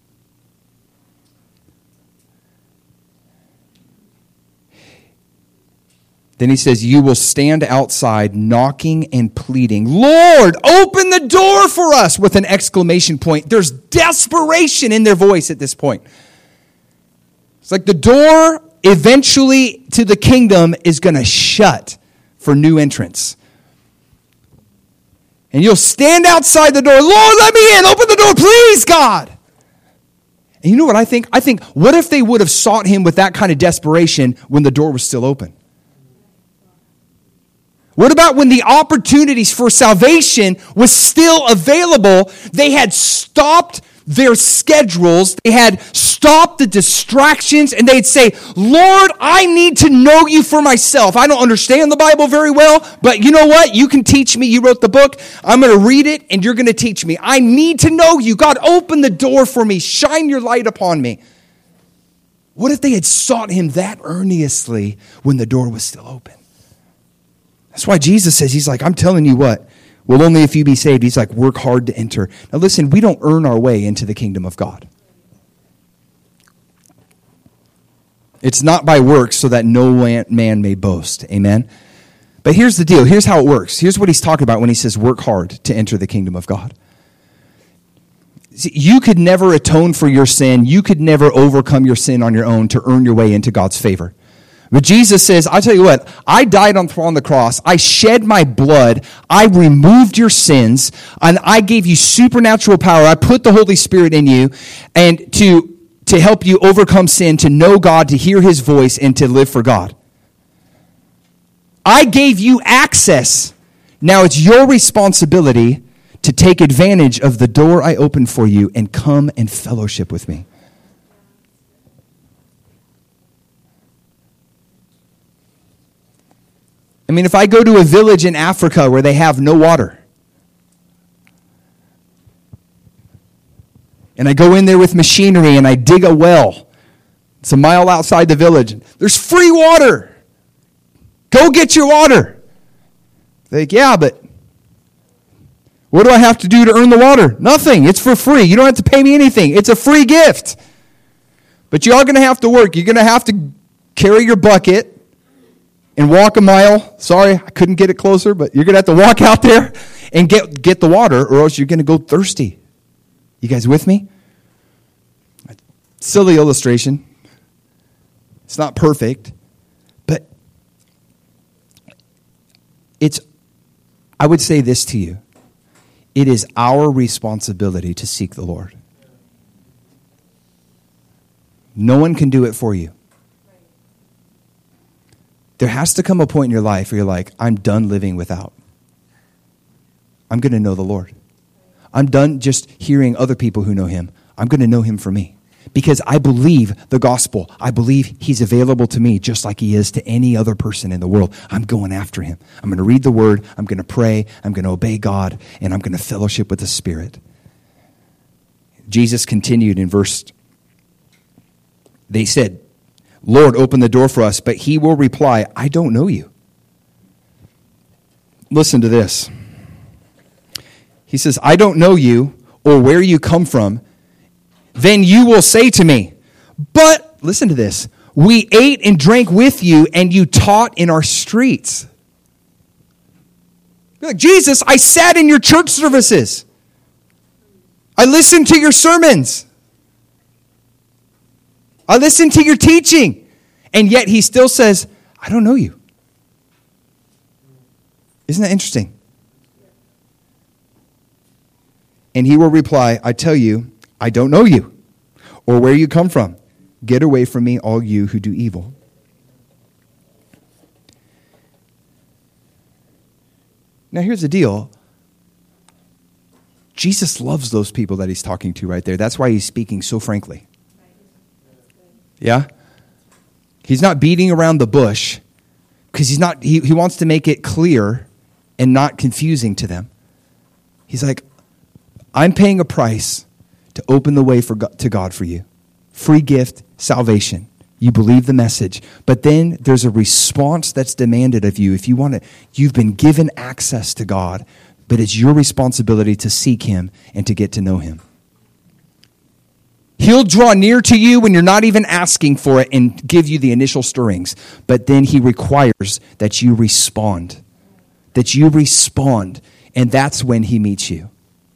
Then he says, you will stand outside knocking and pleading, Lord, open the door for us, with an exclamation point. There's desperation in their voice at this point. It's like the door eventually to the kingdom is going to shut for new entrants. And you'll stand outside the door, Lord, let me in, open the door, please, God. And you know what I think? I think, what if they would have sought him with that kind of desperation when the door was still open? What about when the opportunities for salvation was still available? They had stopped their schedules. They had stopped the distractions, and they'd say, Lord, I need to know you for myself. I don't understand the Bible very well, but you know what? You can teach me. You wrote the book. I'm going to read it, and you're going to teach me. I need to know you. God, open the door for me. Shine your light upon me. What if they had sought him that earnestly when the door was still open? That's why Jesus says, he's like, I'm telling you what, will only a few be saved? He's like, work hard to enter. Now listen, we don't earn our way into the kingdom of God. It's not by works so that no man may boast. Amen? But here's the deal. Here's how it works. Here's what he's talking about when he says work hard to enter the kingdom of God. See, you could never atone for your sin. You could never overcome your sin on your own to earn your way into God's favor. But Jesus says, I'll tell you what, I died on the cross. I shed my blood. I removed your sins. And I gave you supernatural power. I put the Holy Spirit in you and to help you overcome sin, to know God, to hear his voice, and to live for God. I gave you access. Now it's your responsibility to take advantage of the door I opened for you and come and fellowship with me. I mean, if I go to a village in Africa where they have no water, and I go in there with machinery and I dig a well, it's a mile outside the village, there's free water. Go get your water. They're like, yeah, but what do I have to do to earn the water? Nothing. It's for free. You don't have to pay me anything. It's a free gift. But you are going to have to work. You're going to have to carry your bucket and walk a mile. Sorry, I couldn't get it closer, but you're going to have to walk out there and get the water, or else you're going to go thirsty. You guys with me? Silly illustration. It's not perfect, but I would say this to you. It is our responsibility to seek the Lord. No one can do it for you. There has to come a point in your life where you're like, I'm done living without. I'm going to know the Lord. I'm done just hearing other people who know him. I'm going to know him for me. Because I believe the gospel. I believe he's available to me just like he is to any other person in the world. I'm going after him. I'm going to read the word. I'm going to pray. I'm going to obey God. And I'm going to fellowship with the Spirit. Jesus continued in verse. They said, Lord, open the door for us. But he will reply, I don't know you. Listen to this. He says, I don't know you or where you come from. Then you will say to me, but, listen to this, we ate and drank with you and you taught in our streets. You're like, Jesus, I sat in your church services. I listened to your sermons. I listened to your teaching. And yet he still says, I don't know you. Isn't that interesting? And he will reply, I tell you, I don't know you or where you come from. Get away from me, all you who do evil. Now here's the deal. Jesus loves those people that he's talking to right there. That's why he's speaking so frankly. Yeah? He's not beating around the bush because he wants to make it clear and not confusing to them. He's like, I'm paying a price to open the way to God for you. Free gift, salvation. You believe the message. But then there's a response that's demanded of you. If you want to, you've been given access to God, but it's your responsibility to seek him and to get to know him. He'll draw near to you when you're not even asking for it and give you the initial stirrings. But then he requires that you respond. That you respond. And that's when he meets you.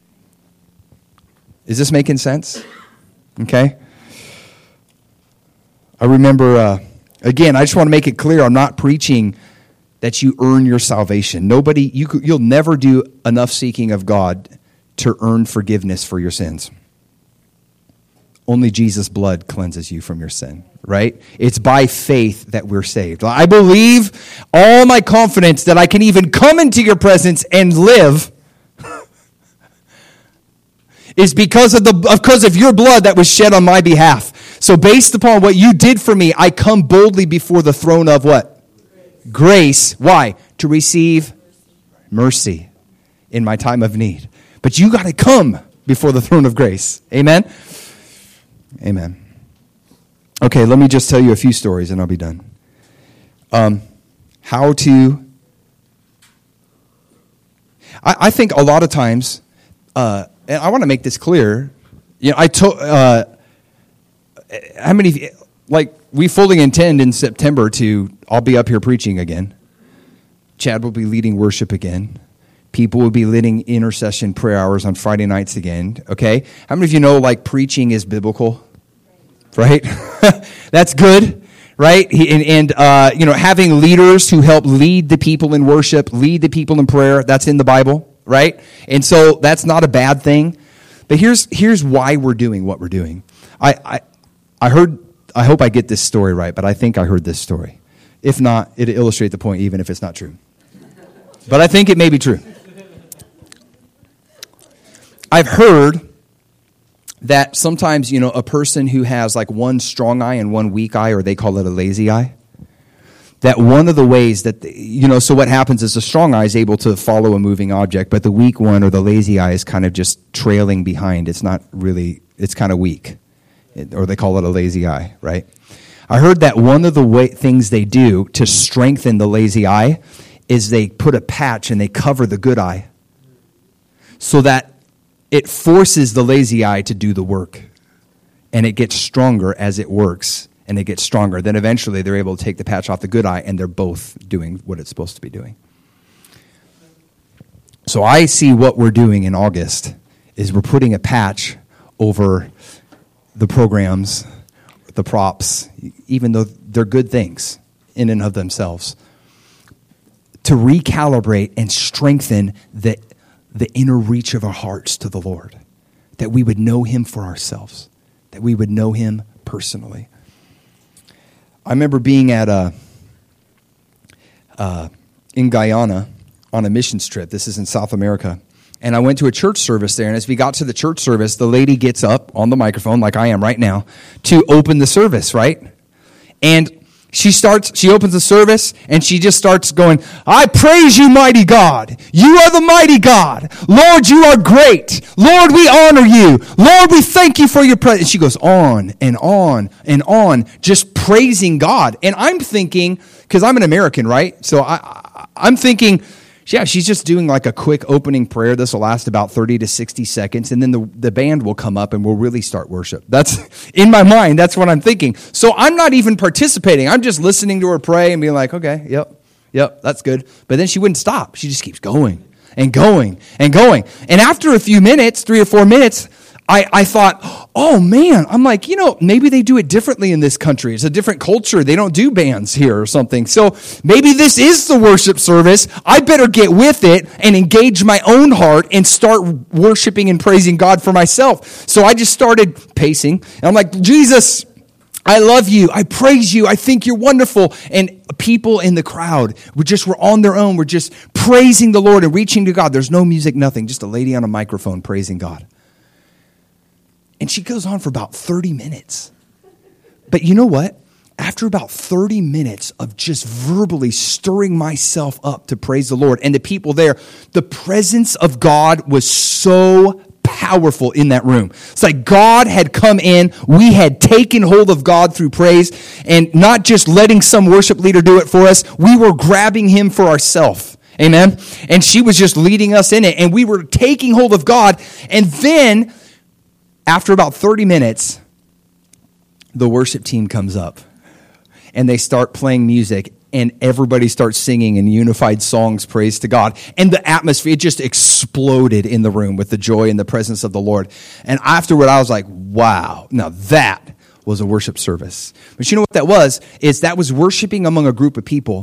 Is this making sense? Okay. I remember, again, I just want to make it clear, I'm not preaching that you earn your salvation. You'll never do enough seeking of God to earn forgiveness for your sins. Only Jesus' blood cleanses you from your sin, right? It's by faith that we're saved. I believe all my confidence that I can even come into your presence and live is because of your blood that was shed on my behalf. So based upon what you did for me, I come boldly before the throne of what? Grace. Why? To receive mercy in my time of need. But you got to come before the throne of grace. Amen? Amen. Okay, let me just tell you a few stories and I'll be done. I think a lot of times, and I want to make this clear. You know, how many of you, like, we fully intend in September I'll be up here preaching again. Chad will be leading worship again. People will be leading intercession prayer hours on Friday nights again. Okay? How many of you know, like, preaching is biblical? Right? That's good. Right? And having leaders who help lead the people in worship, lead the people in prayer, that's in the Bible. Right? And so that's not a bad thing. But here's why we're doing what we're doing. I hope I get this story right, but I think I heard this story. If not, it'll illustrate the point even if it's not true. But I think it may be true. I've heard that sometimes, a person who has like one strong eye and one weak eye, or they call it a lazy eye, that one of the ways that, so what happens is the strong eye is able to follow a moving object, but the weak one or the lazy eye is kind of just trailing behind. It's not really, it's kind of weak. Or they call it a lazy eye, right? I heard that one of the things they do to strengthen the lazy eye is they put a patch and they cover the good eye so that it forces the lazy eye to do the work. And it gets stronger as it works, and it gets stronger. Then eventually they're able to take the patch off the good eye, and they're both doing what it's supposed to be doing. So I see what we're doing in August is we're putting a patch over the programs, the props, even though they're good things in and of themselves, to recalibrate and strengthen the inner reach of our hearts to the Lord, that we would know him for ourselves, that we would know him personally. I remember being at in Guyana on a missions trip. This is in South America. And I went to a church service there, and as we got to the church service, the lady gets up on the microphone, like I am right now, to open the service, right? And she opens the service, and she just starts going, I praise you, mighty God. You are the mighty God. Lord, you are great. Lord, we honor you. Lord, we thank you for your presence. And she goes on and on and on, just praising God. And I'm thinking, because I'm an American, right? So I'm thinking, yeah, she's just doing like a quick opening prayer. This will last about 30 to 60 seconds, and then the band will come up and we'll really start worship. That's, in my mind, that's what I'm thinking. So I'm not even participating. I'm just listening to her pray and being like, okay, yep, that's good. But then she wouldn't stop. She just keeps going and going and going. And after a few minutes, 3 or 4 minutes, I thought, oh man, I'm like, maybe they do it differently in this country. It's a different culture. They don't do bands here or something. So maybe this is the worship service. I better get with it and engage my own heart and start worshiping and praising God for myself. So I just started pacing. And I'm like, Jesus, I love you. I praise you. I think you're wonderful. And people in the crowd were on their own. We're just praising the Lord and reaching to God. There's no music, nothing. Just a lady on a microphone praising God. And she goes on for about 30 minutes. But you know what? After about 30 minutes of just verbally stirring myself up to praise the Lord and the people there, the presence of God was so powerful in that room. It's like God had come in. We had taken hold of God through praise and not just letting some worship leader do it for us. We were grabbing him for ourselves. Amen? And she was just leading us in it. And we were taking hold of God. And then after about 30 minutes, the worship team comes up and they start playing music and everybody starts singing in unified songs, praise to God. And the atmosphere, it just exploded in the room with the joy and the presence of the Lord. And afterward, I was like, wow, now that was a worship service. But you know what that was? That was worshiping among a group of people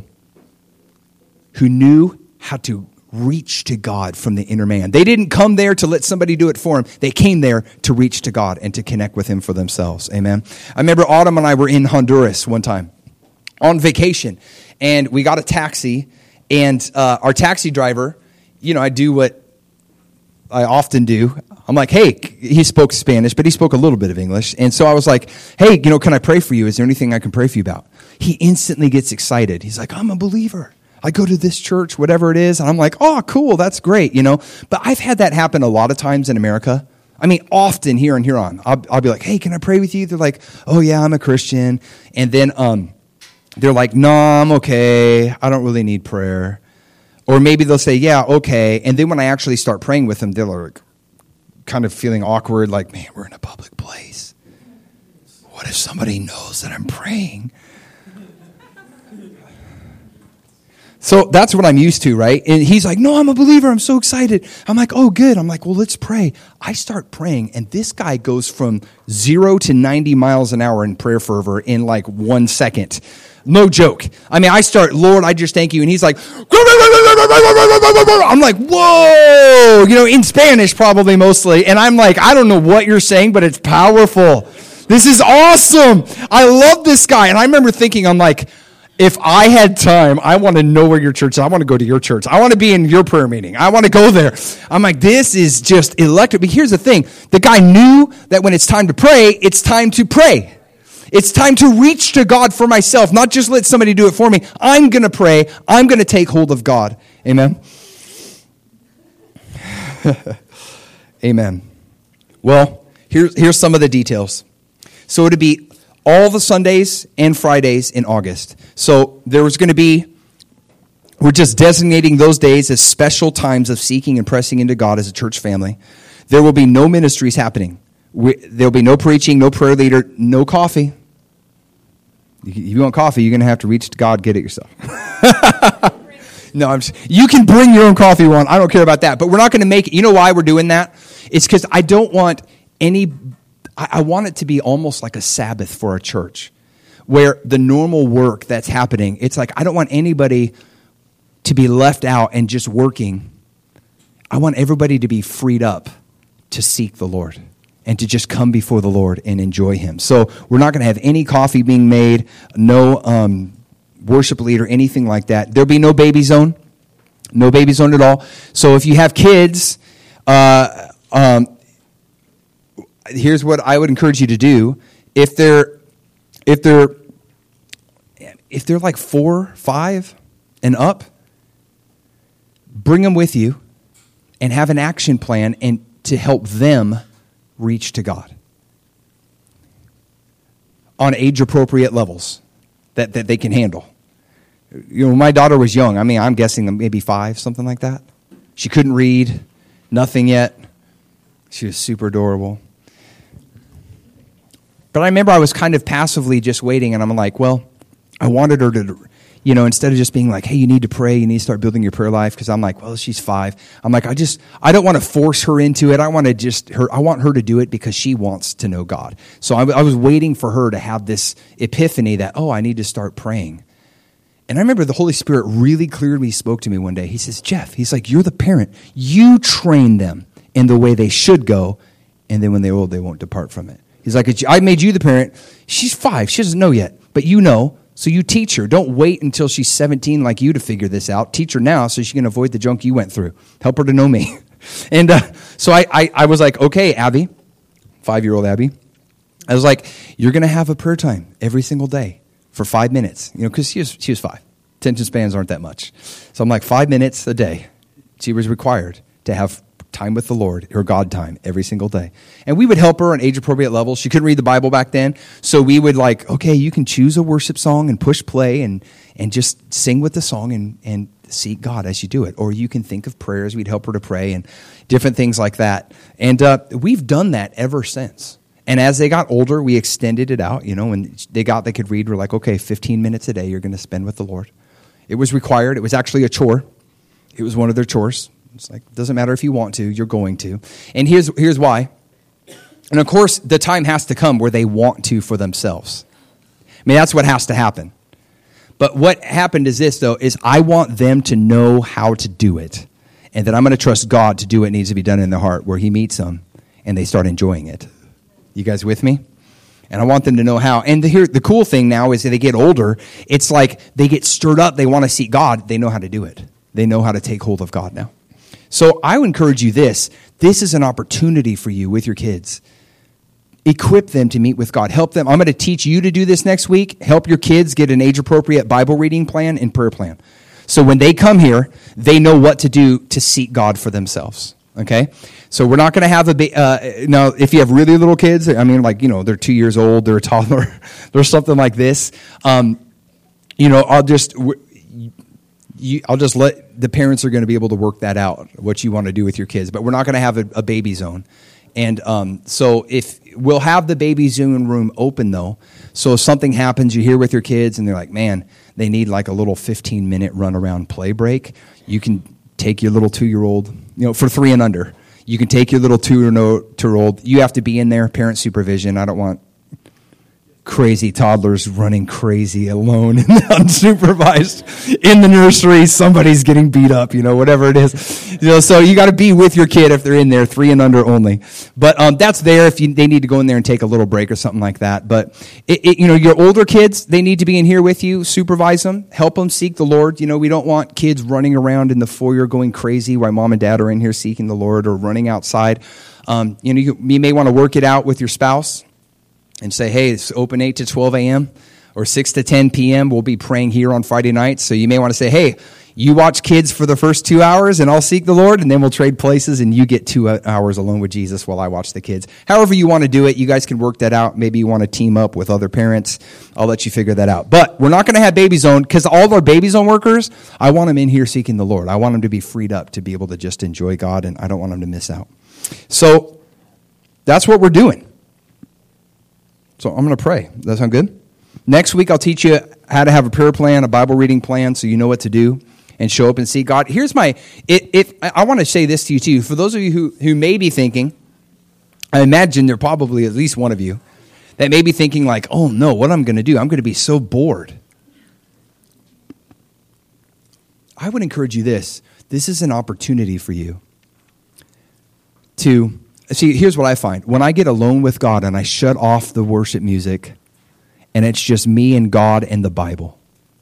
who knew how to reach to God from the inner man. They didn't come there to let somebody do it for them. They came there to reach to God and to connect with him for themselves. Amen. I remember Autumn and I were in Honduras one time on vacation, and we got a taxi, and our taxi driver, I do what I often do. I'm like, hey, he spoke Spanish, but he spoke a little bit of English. And so I was like, hey, can I pray for you? Is there anything I can pray for you about? He instantly gets excited. He's like, I'm a believer. I go to this church, whatever it is. And I'm like, oh, cool, that's great, But I've had that happen a lot of times in America. I mean, often here and here on. I'll be like, hey, can I pray with you? They're like, oh, yeah, I'm a Christian. And then they're like, no, I'm okay. I don't really need prayer. Or maybe they'll say, yeah, okay. And then when I actually start praying with them, they're like kind of feeling awkward, like, man, we're in a public place. What if somebody knows that I'm praying? So that's what I'm used to, right? And he's like, no, I'm a believer. I'm so excited. I'm like, oh, good. I'm like, well, let's pray. I start praying, and this guy goes from 0 to 90 miles an hour in prayer fervor in like 1 second. No joke. I mean, I start, Lord, I just thank you. And he's like, I'm like, whoa, in Spanish probably mostly. And I'm like, I don't know what you're saying, but it's powerful. This is awesome. I love this guy. And I remember thinking, I'm like, if I had time, I want to know where your church is. I want to go to your church. I want to be in your prayer meeting. I want to go there. I'm like, this is just electric. But here's the thing. The guy knew that when it's time to pray, it's time to pray. It's time to reach to God for myself, not just let somebody do it for me. I'm going to pray. I'm going to take hold of God. Amen? Amen. Well, here's some of the details. So it'd be all the Sundays and Fridays in August. So there was going to be, we're just designating those days as special times of seeking and pressing into God as a church family. There will be no ministries happening. There'll be no preaching, no prayer leader, no coffee. If you want coffee, you're going to have to reach to God, get it yourself. No, you can bring your own coffee one. I don't care about that. But we're not going to make it. You know why we're doing that? It's because I don't want I want it to be almost like a Sabbath for a church, where the normal work that's happening, it's like I don't want anybody to be left out and just working. I want everybody to be freed up to seek the Lord and to just come before the Lord and enjoy Him. So we're not going to have any coffee being made, no worship leader, anything like that. There'll be no baby zone at all. So if you have kids, here's what I would encourage you to do. If they're like 4, 5 and up, bring them with you and have an action plan and to help them reach to God on age-appropriate levels that they can handle. You know, my daughter was young. I mean, I'm guessing maybe 5, something like that. She couldn't read, nothing yet. She was super adorable. But I remember I was kind of passively just waiting, and I'm like, well, I wanted her to, instead of just being like, hey, you need to pray, you need to start building your prayer life, because I'm like, well, she's 5. I'm like, I don't want to force her into it. I want her to do it because she wants to know God. So I was waiting for her to have this epiphany that, I need to start praying. And I remember the Holy Spirit really clearly spoke to me one day. He says, Jeff, he's like, you're the parent. You train them in the way they should go, and then when they're old, they won't depart from it. He's like, I made you the parent. She's 5. She doesn't know yet, but you know. So you teach her. Don't wait until she's 17 like you to figure this out. Teach her now so she can avoid the junk you went through. Help her to know me. And so I was like, okay, Abby, 5-year-old Abby. I was like, you're going to have a prayer time every single day for 5 minutes. Because she was 5. Attention spans aren't that much. So I'm like, 5 minutes a day. She was required to have time with the Lord, her God time, every single day. And we would help her on age-appropriate levels. She couldn't read the Bible back then, so we would okay, you can choose a worship song and push play and just sing with the song and seek God as you do it. Or you can think of prayers. We'd help her to pray and different things like that. And we've done that ever since. And as they got older, we extended it out. When they could read, we're like, okay, 15 minutes a day you're going to spend with the Lord. It was required. It was actually a chore. It was one of their chores. It's like, it doesn't matter if you want to, you're going to. And here's why. And of course, the time has to come where they want to for themselves. I mean, that's what has to happen. But what happened is this, though, is I want them to know how to do it. And that I'm going to trust God to do what needs to be done in their heart, where He meets them and they start enjoying it. You guys with me? And I want them to know how. And the cool thing now is that they get older, it's like they get stirred up, they want to seek God, they know how to do it. They know how to take hold of God now. So I would encourage you this is an opportunity for you with your kids. Equip them to meet with God. Help them. I'm going to teach you to do this next week. Help your kids get an age-appropriate Bible reading plan and prayer plan. So when they come here, they know what to do to seek God for themselves. Okay? So we're not going to have now, if you have really little kids, I mean, they're 2 years old, they're a toddler, or something like this, I'll just let the parents are going to be able to work that out, what you want to do with your kids. But we're not going to have a baby zone. And so if we'll have the baby zone room open, though, so if something happens, you're here with your kids, and they're like, man, they need like a little 15-minute run-around play break, you can take your little 2-year-old, for 3 and under. You can take your little 2-year-old. You have to be in there, parent supervision. I don't want crazy toddlers running crazy alone and unsupervised in the nursery. Somebody's getting beat up, whatever it is. So you got to be with your kid if they're in there, 3 and under only. But that's there if they need to go in there and take a little break or something like that. But your older kids, they need to be in here with you. Supervise them, help them seek the Lord. We don't want kids running around in the foyer going crazy while mom and dad are in here seeking the Lord or running outside. You may want to work it out with your spouse. and say, hey, it's open 8 to 12 a.m. or 6 to 10 p.m. We'll be praying here on Friday nights. So you may want to say, hey, you watch kids for the first 2 hours and I'll seek the Lord, and then we'll trade places and you get 2 hours alone with Jesus while I watch the kids. However you want to do it, you guys can work that out. Maybe you want to team up with other parents. I'll let you figure that out. But we're not going to have Baby Zone because all of our Baby Zone workers, I want them in here seeking the Lord. I want them to be freed up to be able to just enjoy God, and I don't want them to miss out. So that's what we're doing. So I'm going to pray. Does that sound good? Next week, I'll teach you how to have a prayer plan, a Bible reading plan, so you know what to do and show up and see God. Here's I want to say this to you too. For those of you who may be thinking, I imagine there probably at least one of you that may be thinking like, oh no, what I'm going to do? I'm going to be so bored. I would encourage you this. This is an opportunity for you to see. Here's what I find. When I get alone with God and I shut off the worship music and it's just me and God and the Bible,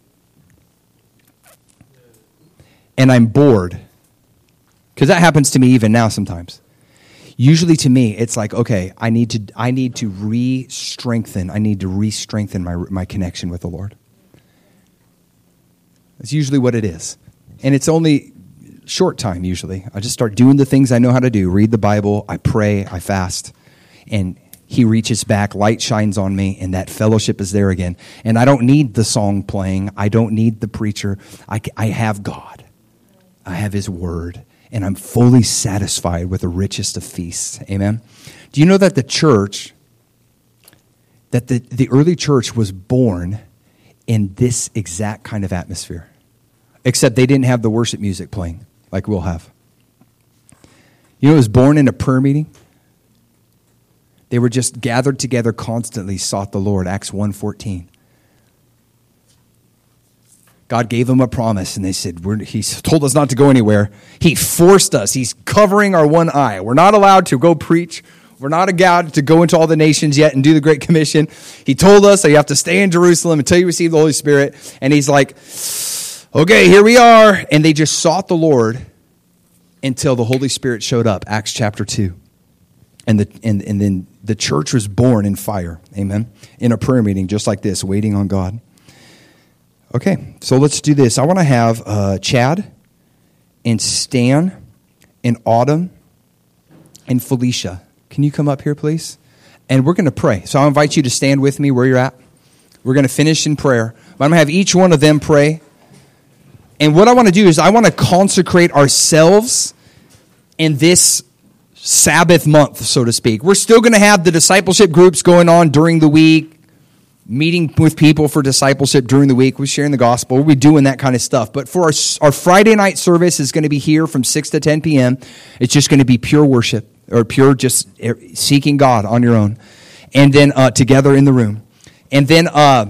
and I'm bored, because that happens to me even now sometimes. Usually to me, it's like, okay, I need to re-strengthen my connection with the Lord. That's usually what it is. And it's only short time usually. I just start doing the things I know how to do. Read the Bible, I pray, I fast, and he reaches back, light shines on me, and that fellowship is there again. And I don't need the song playing. I don't need the preacher. I have God. I have his word, and I'm fully satisfied with the richest of feasts. Amen? Do you know that the church, that the early church was born in this exact kind of atmosphere? Except they didn't have the worship music playing like we'll have. You know, it was born in a prayer meeting. They were just gathered together constantly, sought the Lord, Acts 1:14. God gave them a promise, and they said, he's told us not to go anywhere. He forced us. He's covering our one eye. We're not allowed to go preach. We're not allowed to go into all the nations yet and do the Great Commission. He told us that you have to stay in Jerusalem until you receive the Holy Spirit. And he's like, okay, here we are. And they just sought the Lord until the Holy Spirit showed up, Acts chapter 2. And then the church was born in fire, amen, in a prayer meeting just like this, waiting on God. Okay, so let's do this. I want to have Chad and Stan and Autumn and Felicia. Can you come up here, please? And we're going to pray. So I'll invite you to stand with me where you're at. We're going to finish in prayer. But I'm going to have each one of them pray. And what I want to do is I want to consecrate ourselves in this Sabbath month, so to speak. We're still going to have the discipleship groups going on during the week, meeting with people for discipleship during the week. We're sharing the gospel. We'll be doing that kind of stuff. But for our Friday night service is going to be here from 6 to 10 p.m. It's just going to be pure worship, or pure just seeking God on your own. And then together in the room. And then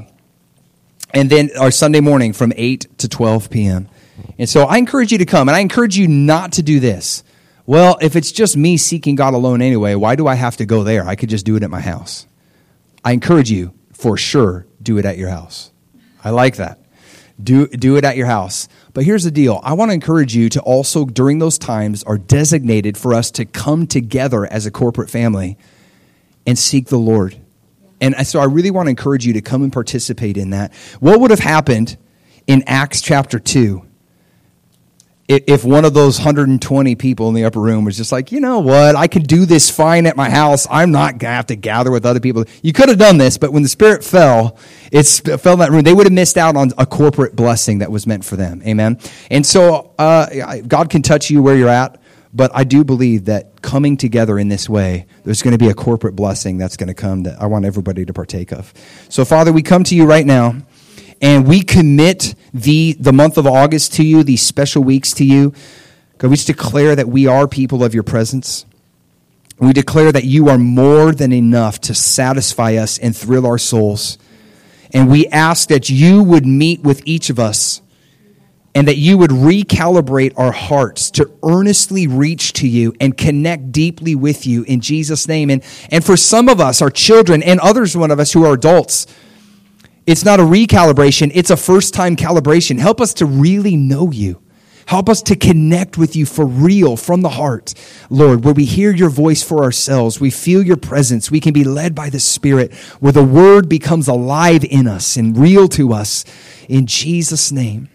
our Sunday morning from 8 to 12 p.m. And so I encourage you to come. And I encourage you not to do this. Well, if it's just me seeking God alone anyway, why do I have to go there? I could just do it at my house. I encourage you, for sure, do it at your house. I like that. Do it at your house. But here's the deal. I want to encourage you to also, during those times, are designated for us to come together as a corporate family and seek the Lord. And so I really want to encourage you to come and participate in that. What would have happened in Acts chapter 2 if one of those 120 people in the upper room was just like, you know what, I can do this fine at my house. I'm not going to have to gather with other people. You could have done this, but when the Spirit fell, it fell in that room. They would have missed out on a corporate blessing that was meant for them. Amen? And so God can touch you where you're at, but I do believe that coming together in this way, there's going to be a corporate blessing that's going to come that I want everybody to partake of. So, Father, we come to you right now. And we commit the month of August to you, these special weeks to you. God, we just declare that we are people of your presence. We declare that you are more than enough to satisfy us and thrill our souls. And we ask that you would meet with each of us and that you would recalibrate our hearts to earnestly reach to you and connect deeply with you in Jesus' name. And for some of us, our children, and others, one of us who are adults, it's not a recalibration, it's a first-time calibration. Help us to really know you. Help us to connect with you for real, from the heart, Lord, where we hear your voice for ourselves. We feel your presence. We can be led by the Spirit, where the word becomes alive in us and real to us. In Jesus' name.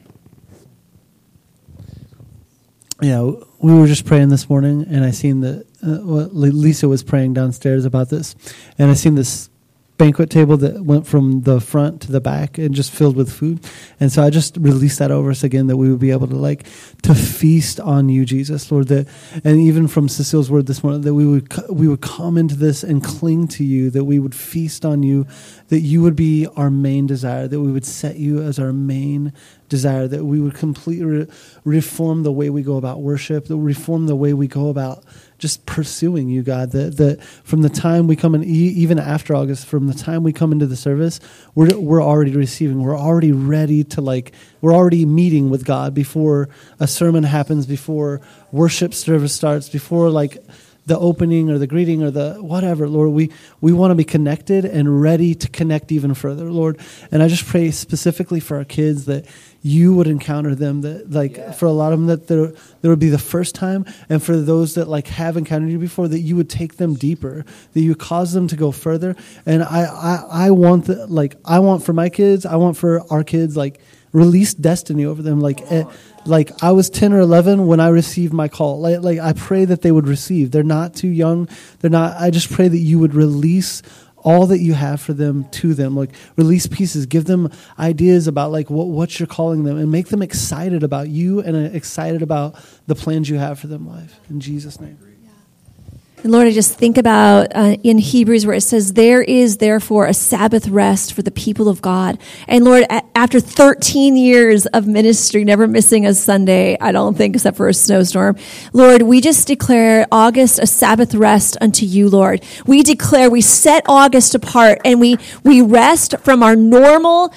Yeah, we were just praying this morning, and I seen that Lisa was praying downstairs about this, and I seen this banquet table that went from the front to the back and just filled with food. And so I just released that over us again, that we would be able to to feast on you, Jesus, Lord. That, and even from Cecile's word this morning, that we would come into this and cling to you, that we would feast on you, that you would be our main desire, that we would set you as our main desire, that we would completely reform the way we go about worship, that reform the way we go about just pursuing you, God, that from the time we come in, even after August, from the time we come into the service, we're already receiving, we're already ready to we're already meeting with God before a sermon happens, before worship service starts, before the opening or the greeting or the whatever, Lord. We want to be connected and ready to connect even further, Lord. And I just pray specifically for our kids that you would encounter them, that for a lot of them that there would be the first time, and for those that have encountered you before, that you would take them deeper, that you would cause them to go further. And I want I want for my kids, I want for our kids, release destiny over them. I was 10 or 11 when I received my call. I pray that they would receive. They're not too young. I just pray that you would release all that you have for them to them. Release pieces. Give them ideas about what you're calling them, and make them excited about you and excited about the plans you have for them life. In Jesus' name. And Lord, I just think about in Hebrews where it says, there is therefore a Sabbath rest for the people of God. And Lord, after 13 years of ministry, never missing a Sunday, I don't think, except for a snowstorm, Lord, we just declare August a Sabbath rest unto you, Lord. We declare, we set August apart, and we rest from our normal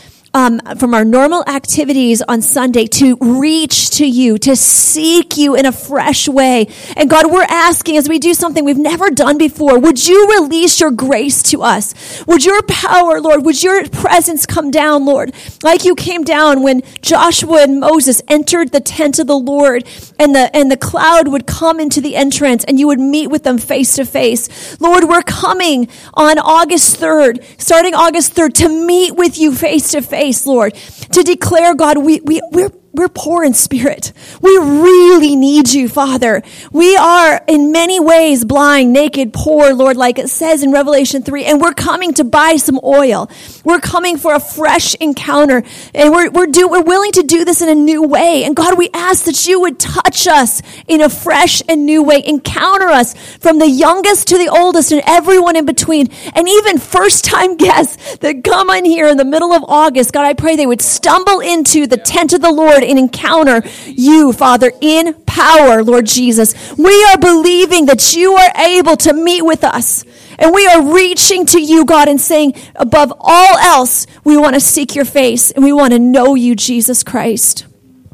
activities on Sunday to reach to you, to seek you in a fresh way. And God, we're asking, as we do something we've never done before, would you release your grace to us? Would your power, Lord, would your presence come down, Lord, like you came down when Joshua and Moses entered the tent of the Lord, and the cloud would come into the entrance, and you would meet with them face to face. Lord, we're coming on August 3rd, starting August 3rd, to meet with you face to face, Lord, to declare, God, we're poor in spirit. We really need you, Father. We are in many ways blind, naked, poor, Lord, like it says in Revelation 3, and we're coming to buy some oil. We're coming for a fresh encounter, and we're willing to do this in a new way. And God, we ask that you would touch us in a fresh and new way. Encounter us from the youngest to the oldest and everyone in between, and even first-time guests that come in here in the middle of August. God, I pray they would stumble into the tent of the Lord and encounter you, Father, in power, Lord Jesus. We are believing that you are able to meet with us, and we are reaching to you, God, and saying, above all else, we want to seek your face, and we want to know you, Jesus Christ.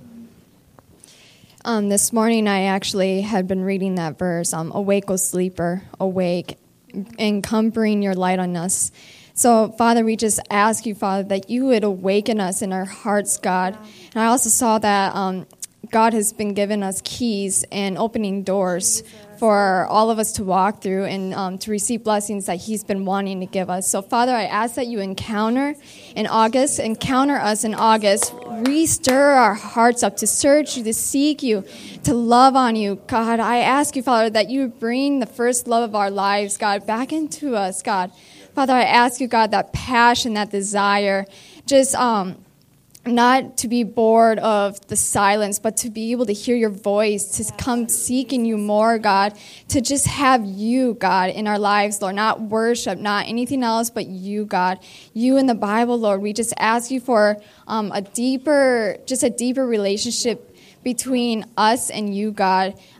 This morning, I actually had been reading that verse, awake, O sleeper, awake, and come bring your light on us. So, Father, we just ask you, Father, that you would awaken us in our hearts, God. And I also saw that God has been giving us keys and opening doors for all of us to walk through and to receive blessings that he's been wanting to give us. So, Father, I ask that you encounter us in August, re-stir our hearts up to search you, to seek you, to love on you. God, I ask you, Father, that you bring the first love of our lives, God, back into us, God. Father, I ask you, God, that passion, that desire, just not to be bored of the silence, but to be able to hear your voice, to come seeking you more, God, to just have you, God, in our lives, Lord, not worship, not anything else but you, God. You in the Bible, Lord, we just ask you for a deeper relationship between us and you, God.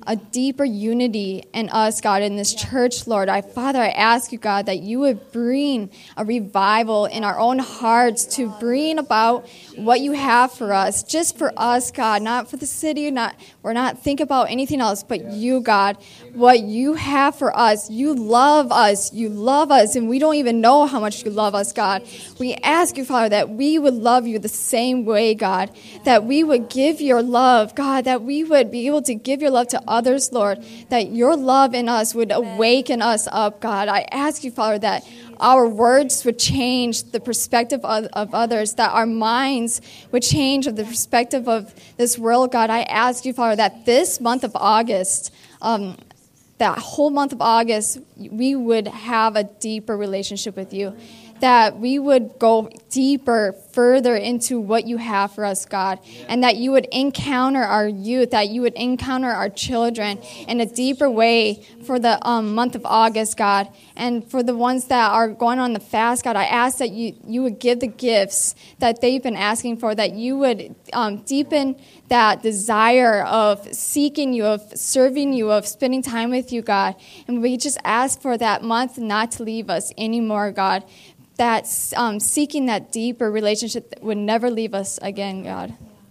a deeper unity in us, God, in this church, Lord. Father, I ask you, God, that you would bring a revival in our own hearts to bring about what you have for us, just for us, God, not for the city, we're not thinking about anything else, but you, God, what you have for us. You love us, and we don't even know how much you love us, God. We ask you, Father, that we would love you the same way, God, that we would give your love, God, that we would be able to give your love to others, Lord, that your love in us would awaken us up, God. I ask you, Father, that our words would change the perspective of others, that our minds would change of the perspective of this world, God. I ask you, Father, that this month of August, that whole month of August, we would have a deeper relationship with you, that we would go deeper, further into what you have for us, God, and that you would encounter our youth, that you would encounter our children in a deeper way for the month of August, God. And for the ones that are going on the fast, God, I ask that you would give the gifts that they've been asking for, that you would deepen that desire of seeking you, of serving you, of spending time with you, God. And we just ask for that month not to leave us anymore, God, that seeking that deeper relationship that would never leave us again, God.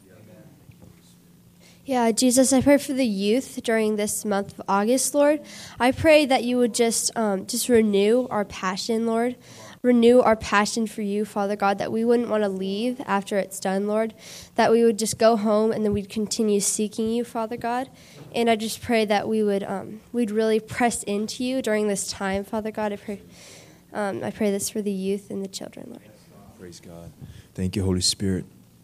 Yeah, Jesus, I pray for the youth during this month of August, Lord. I pray that you would just renew our passion, Lord. Renew our passion for you, Father God, that we wouldn't want to leave after it's done, Lord. That we would just go home and then we'd continue seeking you, Father God. And I just pray that we would we'd really press into you during this time, Father God. I pray this for the youth and the children, Lord. Praise God. Thank you, Holy Spirit.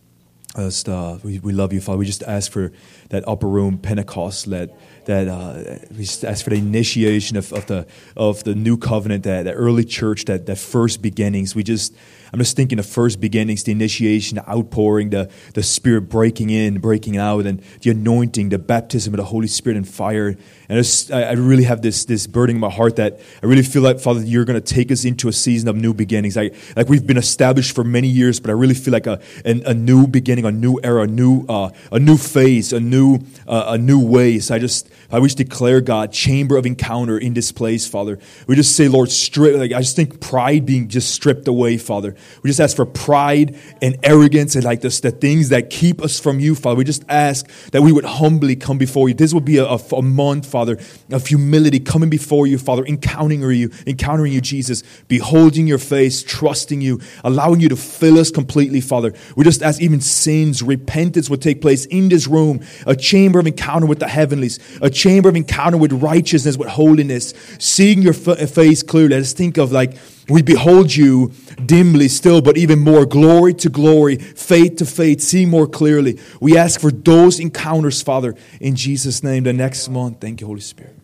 We love you, Father. We just ask for that upper room Pentecost, we just ask for the initiation of the new covenant, that early church, that first beginnings. I'm just thinking of first beginnings, the initiation, the outpouring, the Spirit breaking in, breaking out, and the anointing, the baptism of the Holy Spirit and fire. And I really have this burden in my heart that I really feel like, Father, you're going to take us into a season of new beginnings. Like we've been established for many years, but I really feel like a new beginning, a new era, a new phase, a new way. So I wish declare, God, chamber of encounter in this place, Father. We just say, Lord, I just think pride being just stripped away, Father. We just ask for pride and arrogance and the things that keep us from you, Father. We just ask that we would humbly come before you. This will be a month, Father, of humility, coming before you, Father, encountering you, Jesus, beholding your face, trusting you, allowing you to fill us completely, Father. We just ask even sins, repentance would take place in this room, a chamber of encounter with the heavenlies, a chamber of encounter with righteousness, with holiness, seeing your face clearly. I just think of we behold you dimly still, but even more glory to glory, faith to faith, see more clearly. We ask for those encounters, Father, in Jesus' name, the next month. Thank you, Holy Spirit.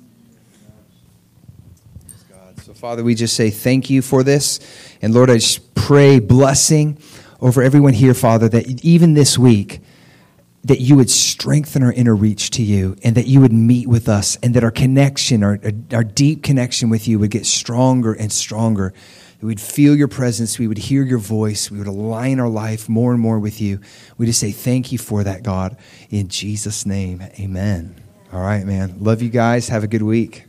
So, Father, we just say thank you for this. And, Lord, I just pray blessing over everyone here, Father, that even this week, that you would strengthen our inner reach to you, and that you would meet with us, and that our connection, our deep connection with you would get stronger and stronger. That we'd feel your presence, we would hear your voice, we would align our life more and more with you. We just say thank you for that, God. In Jesus' name, amen. All right, man. Love you guys. Have a good week.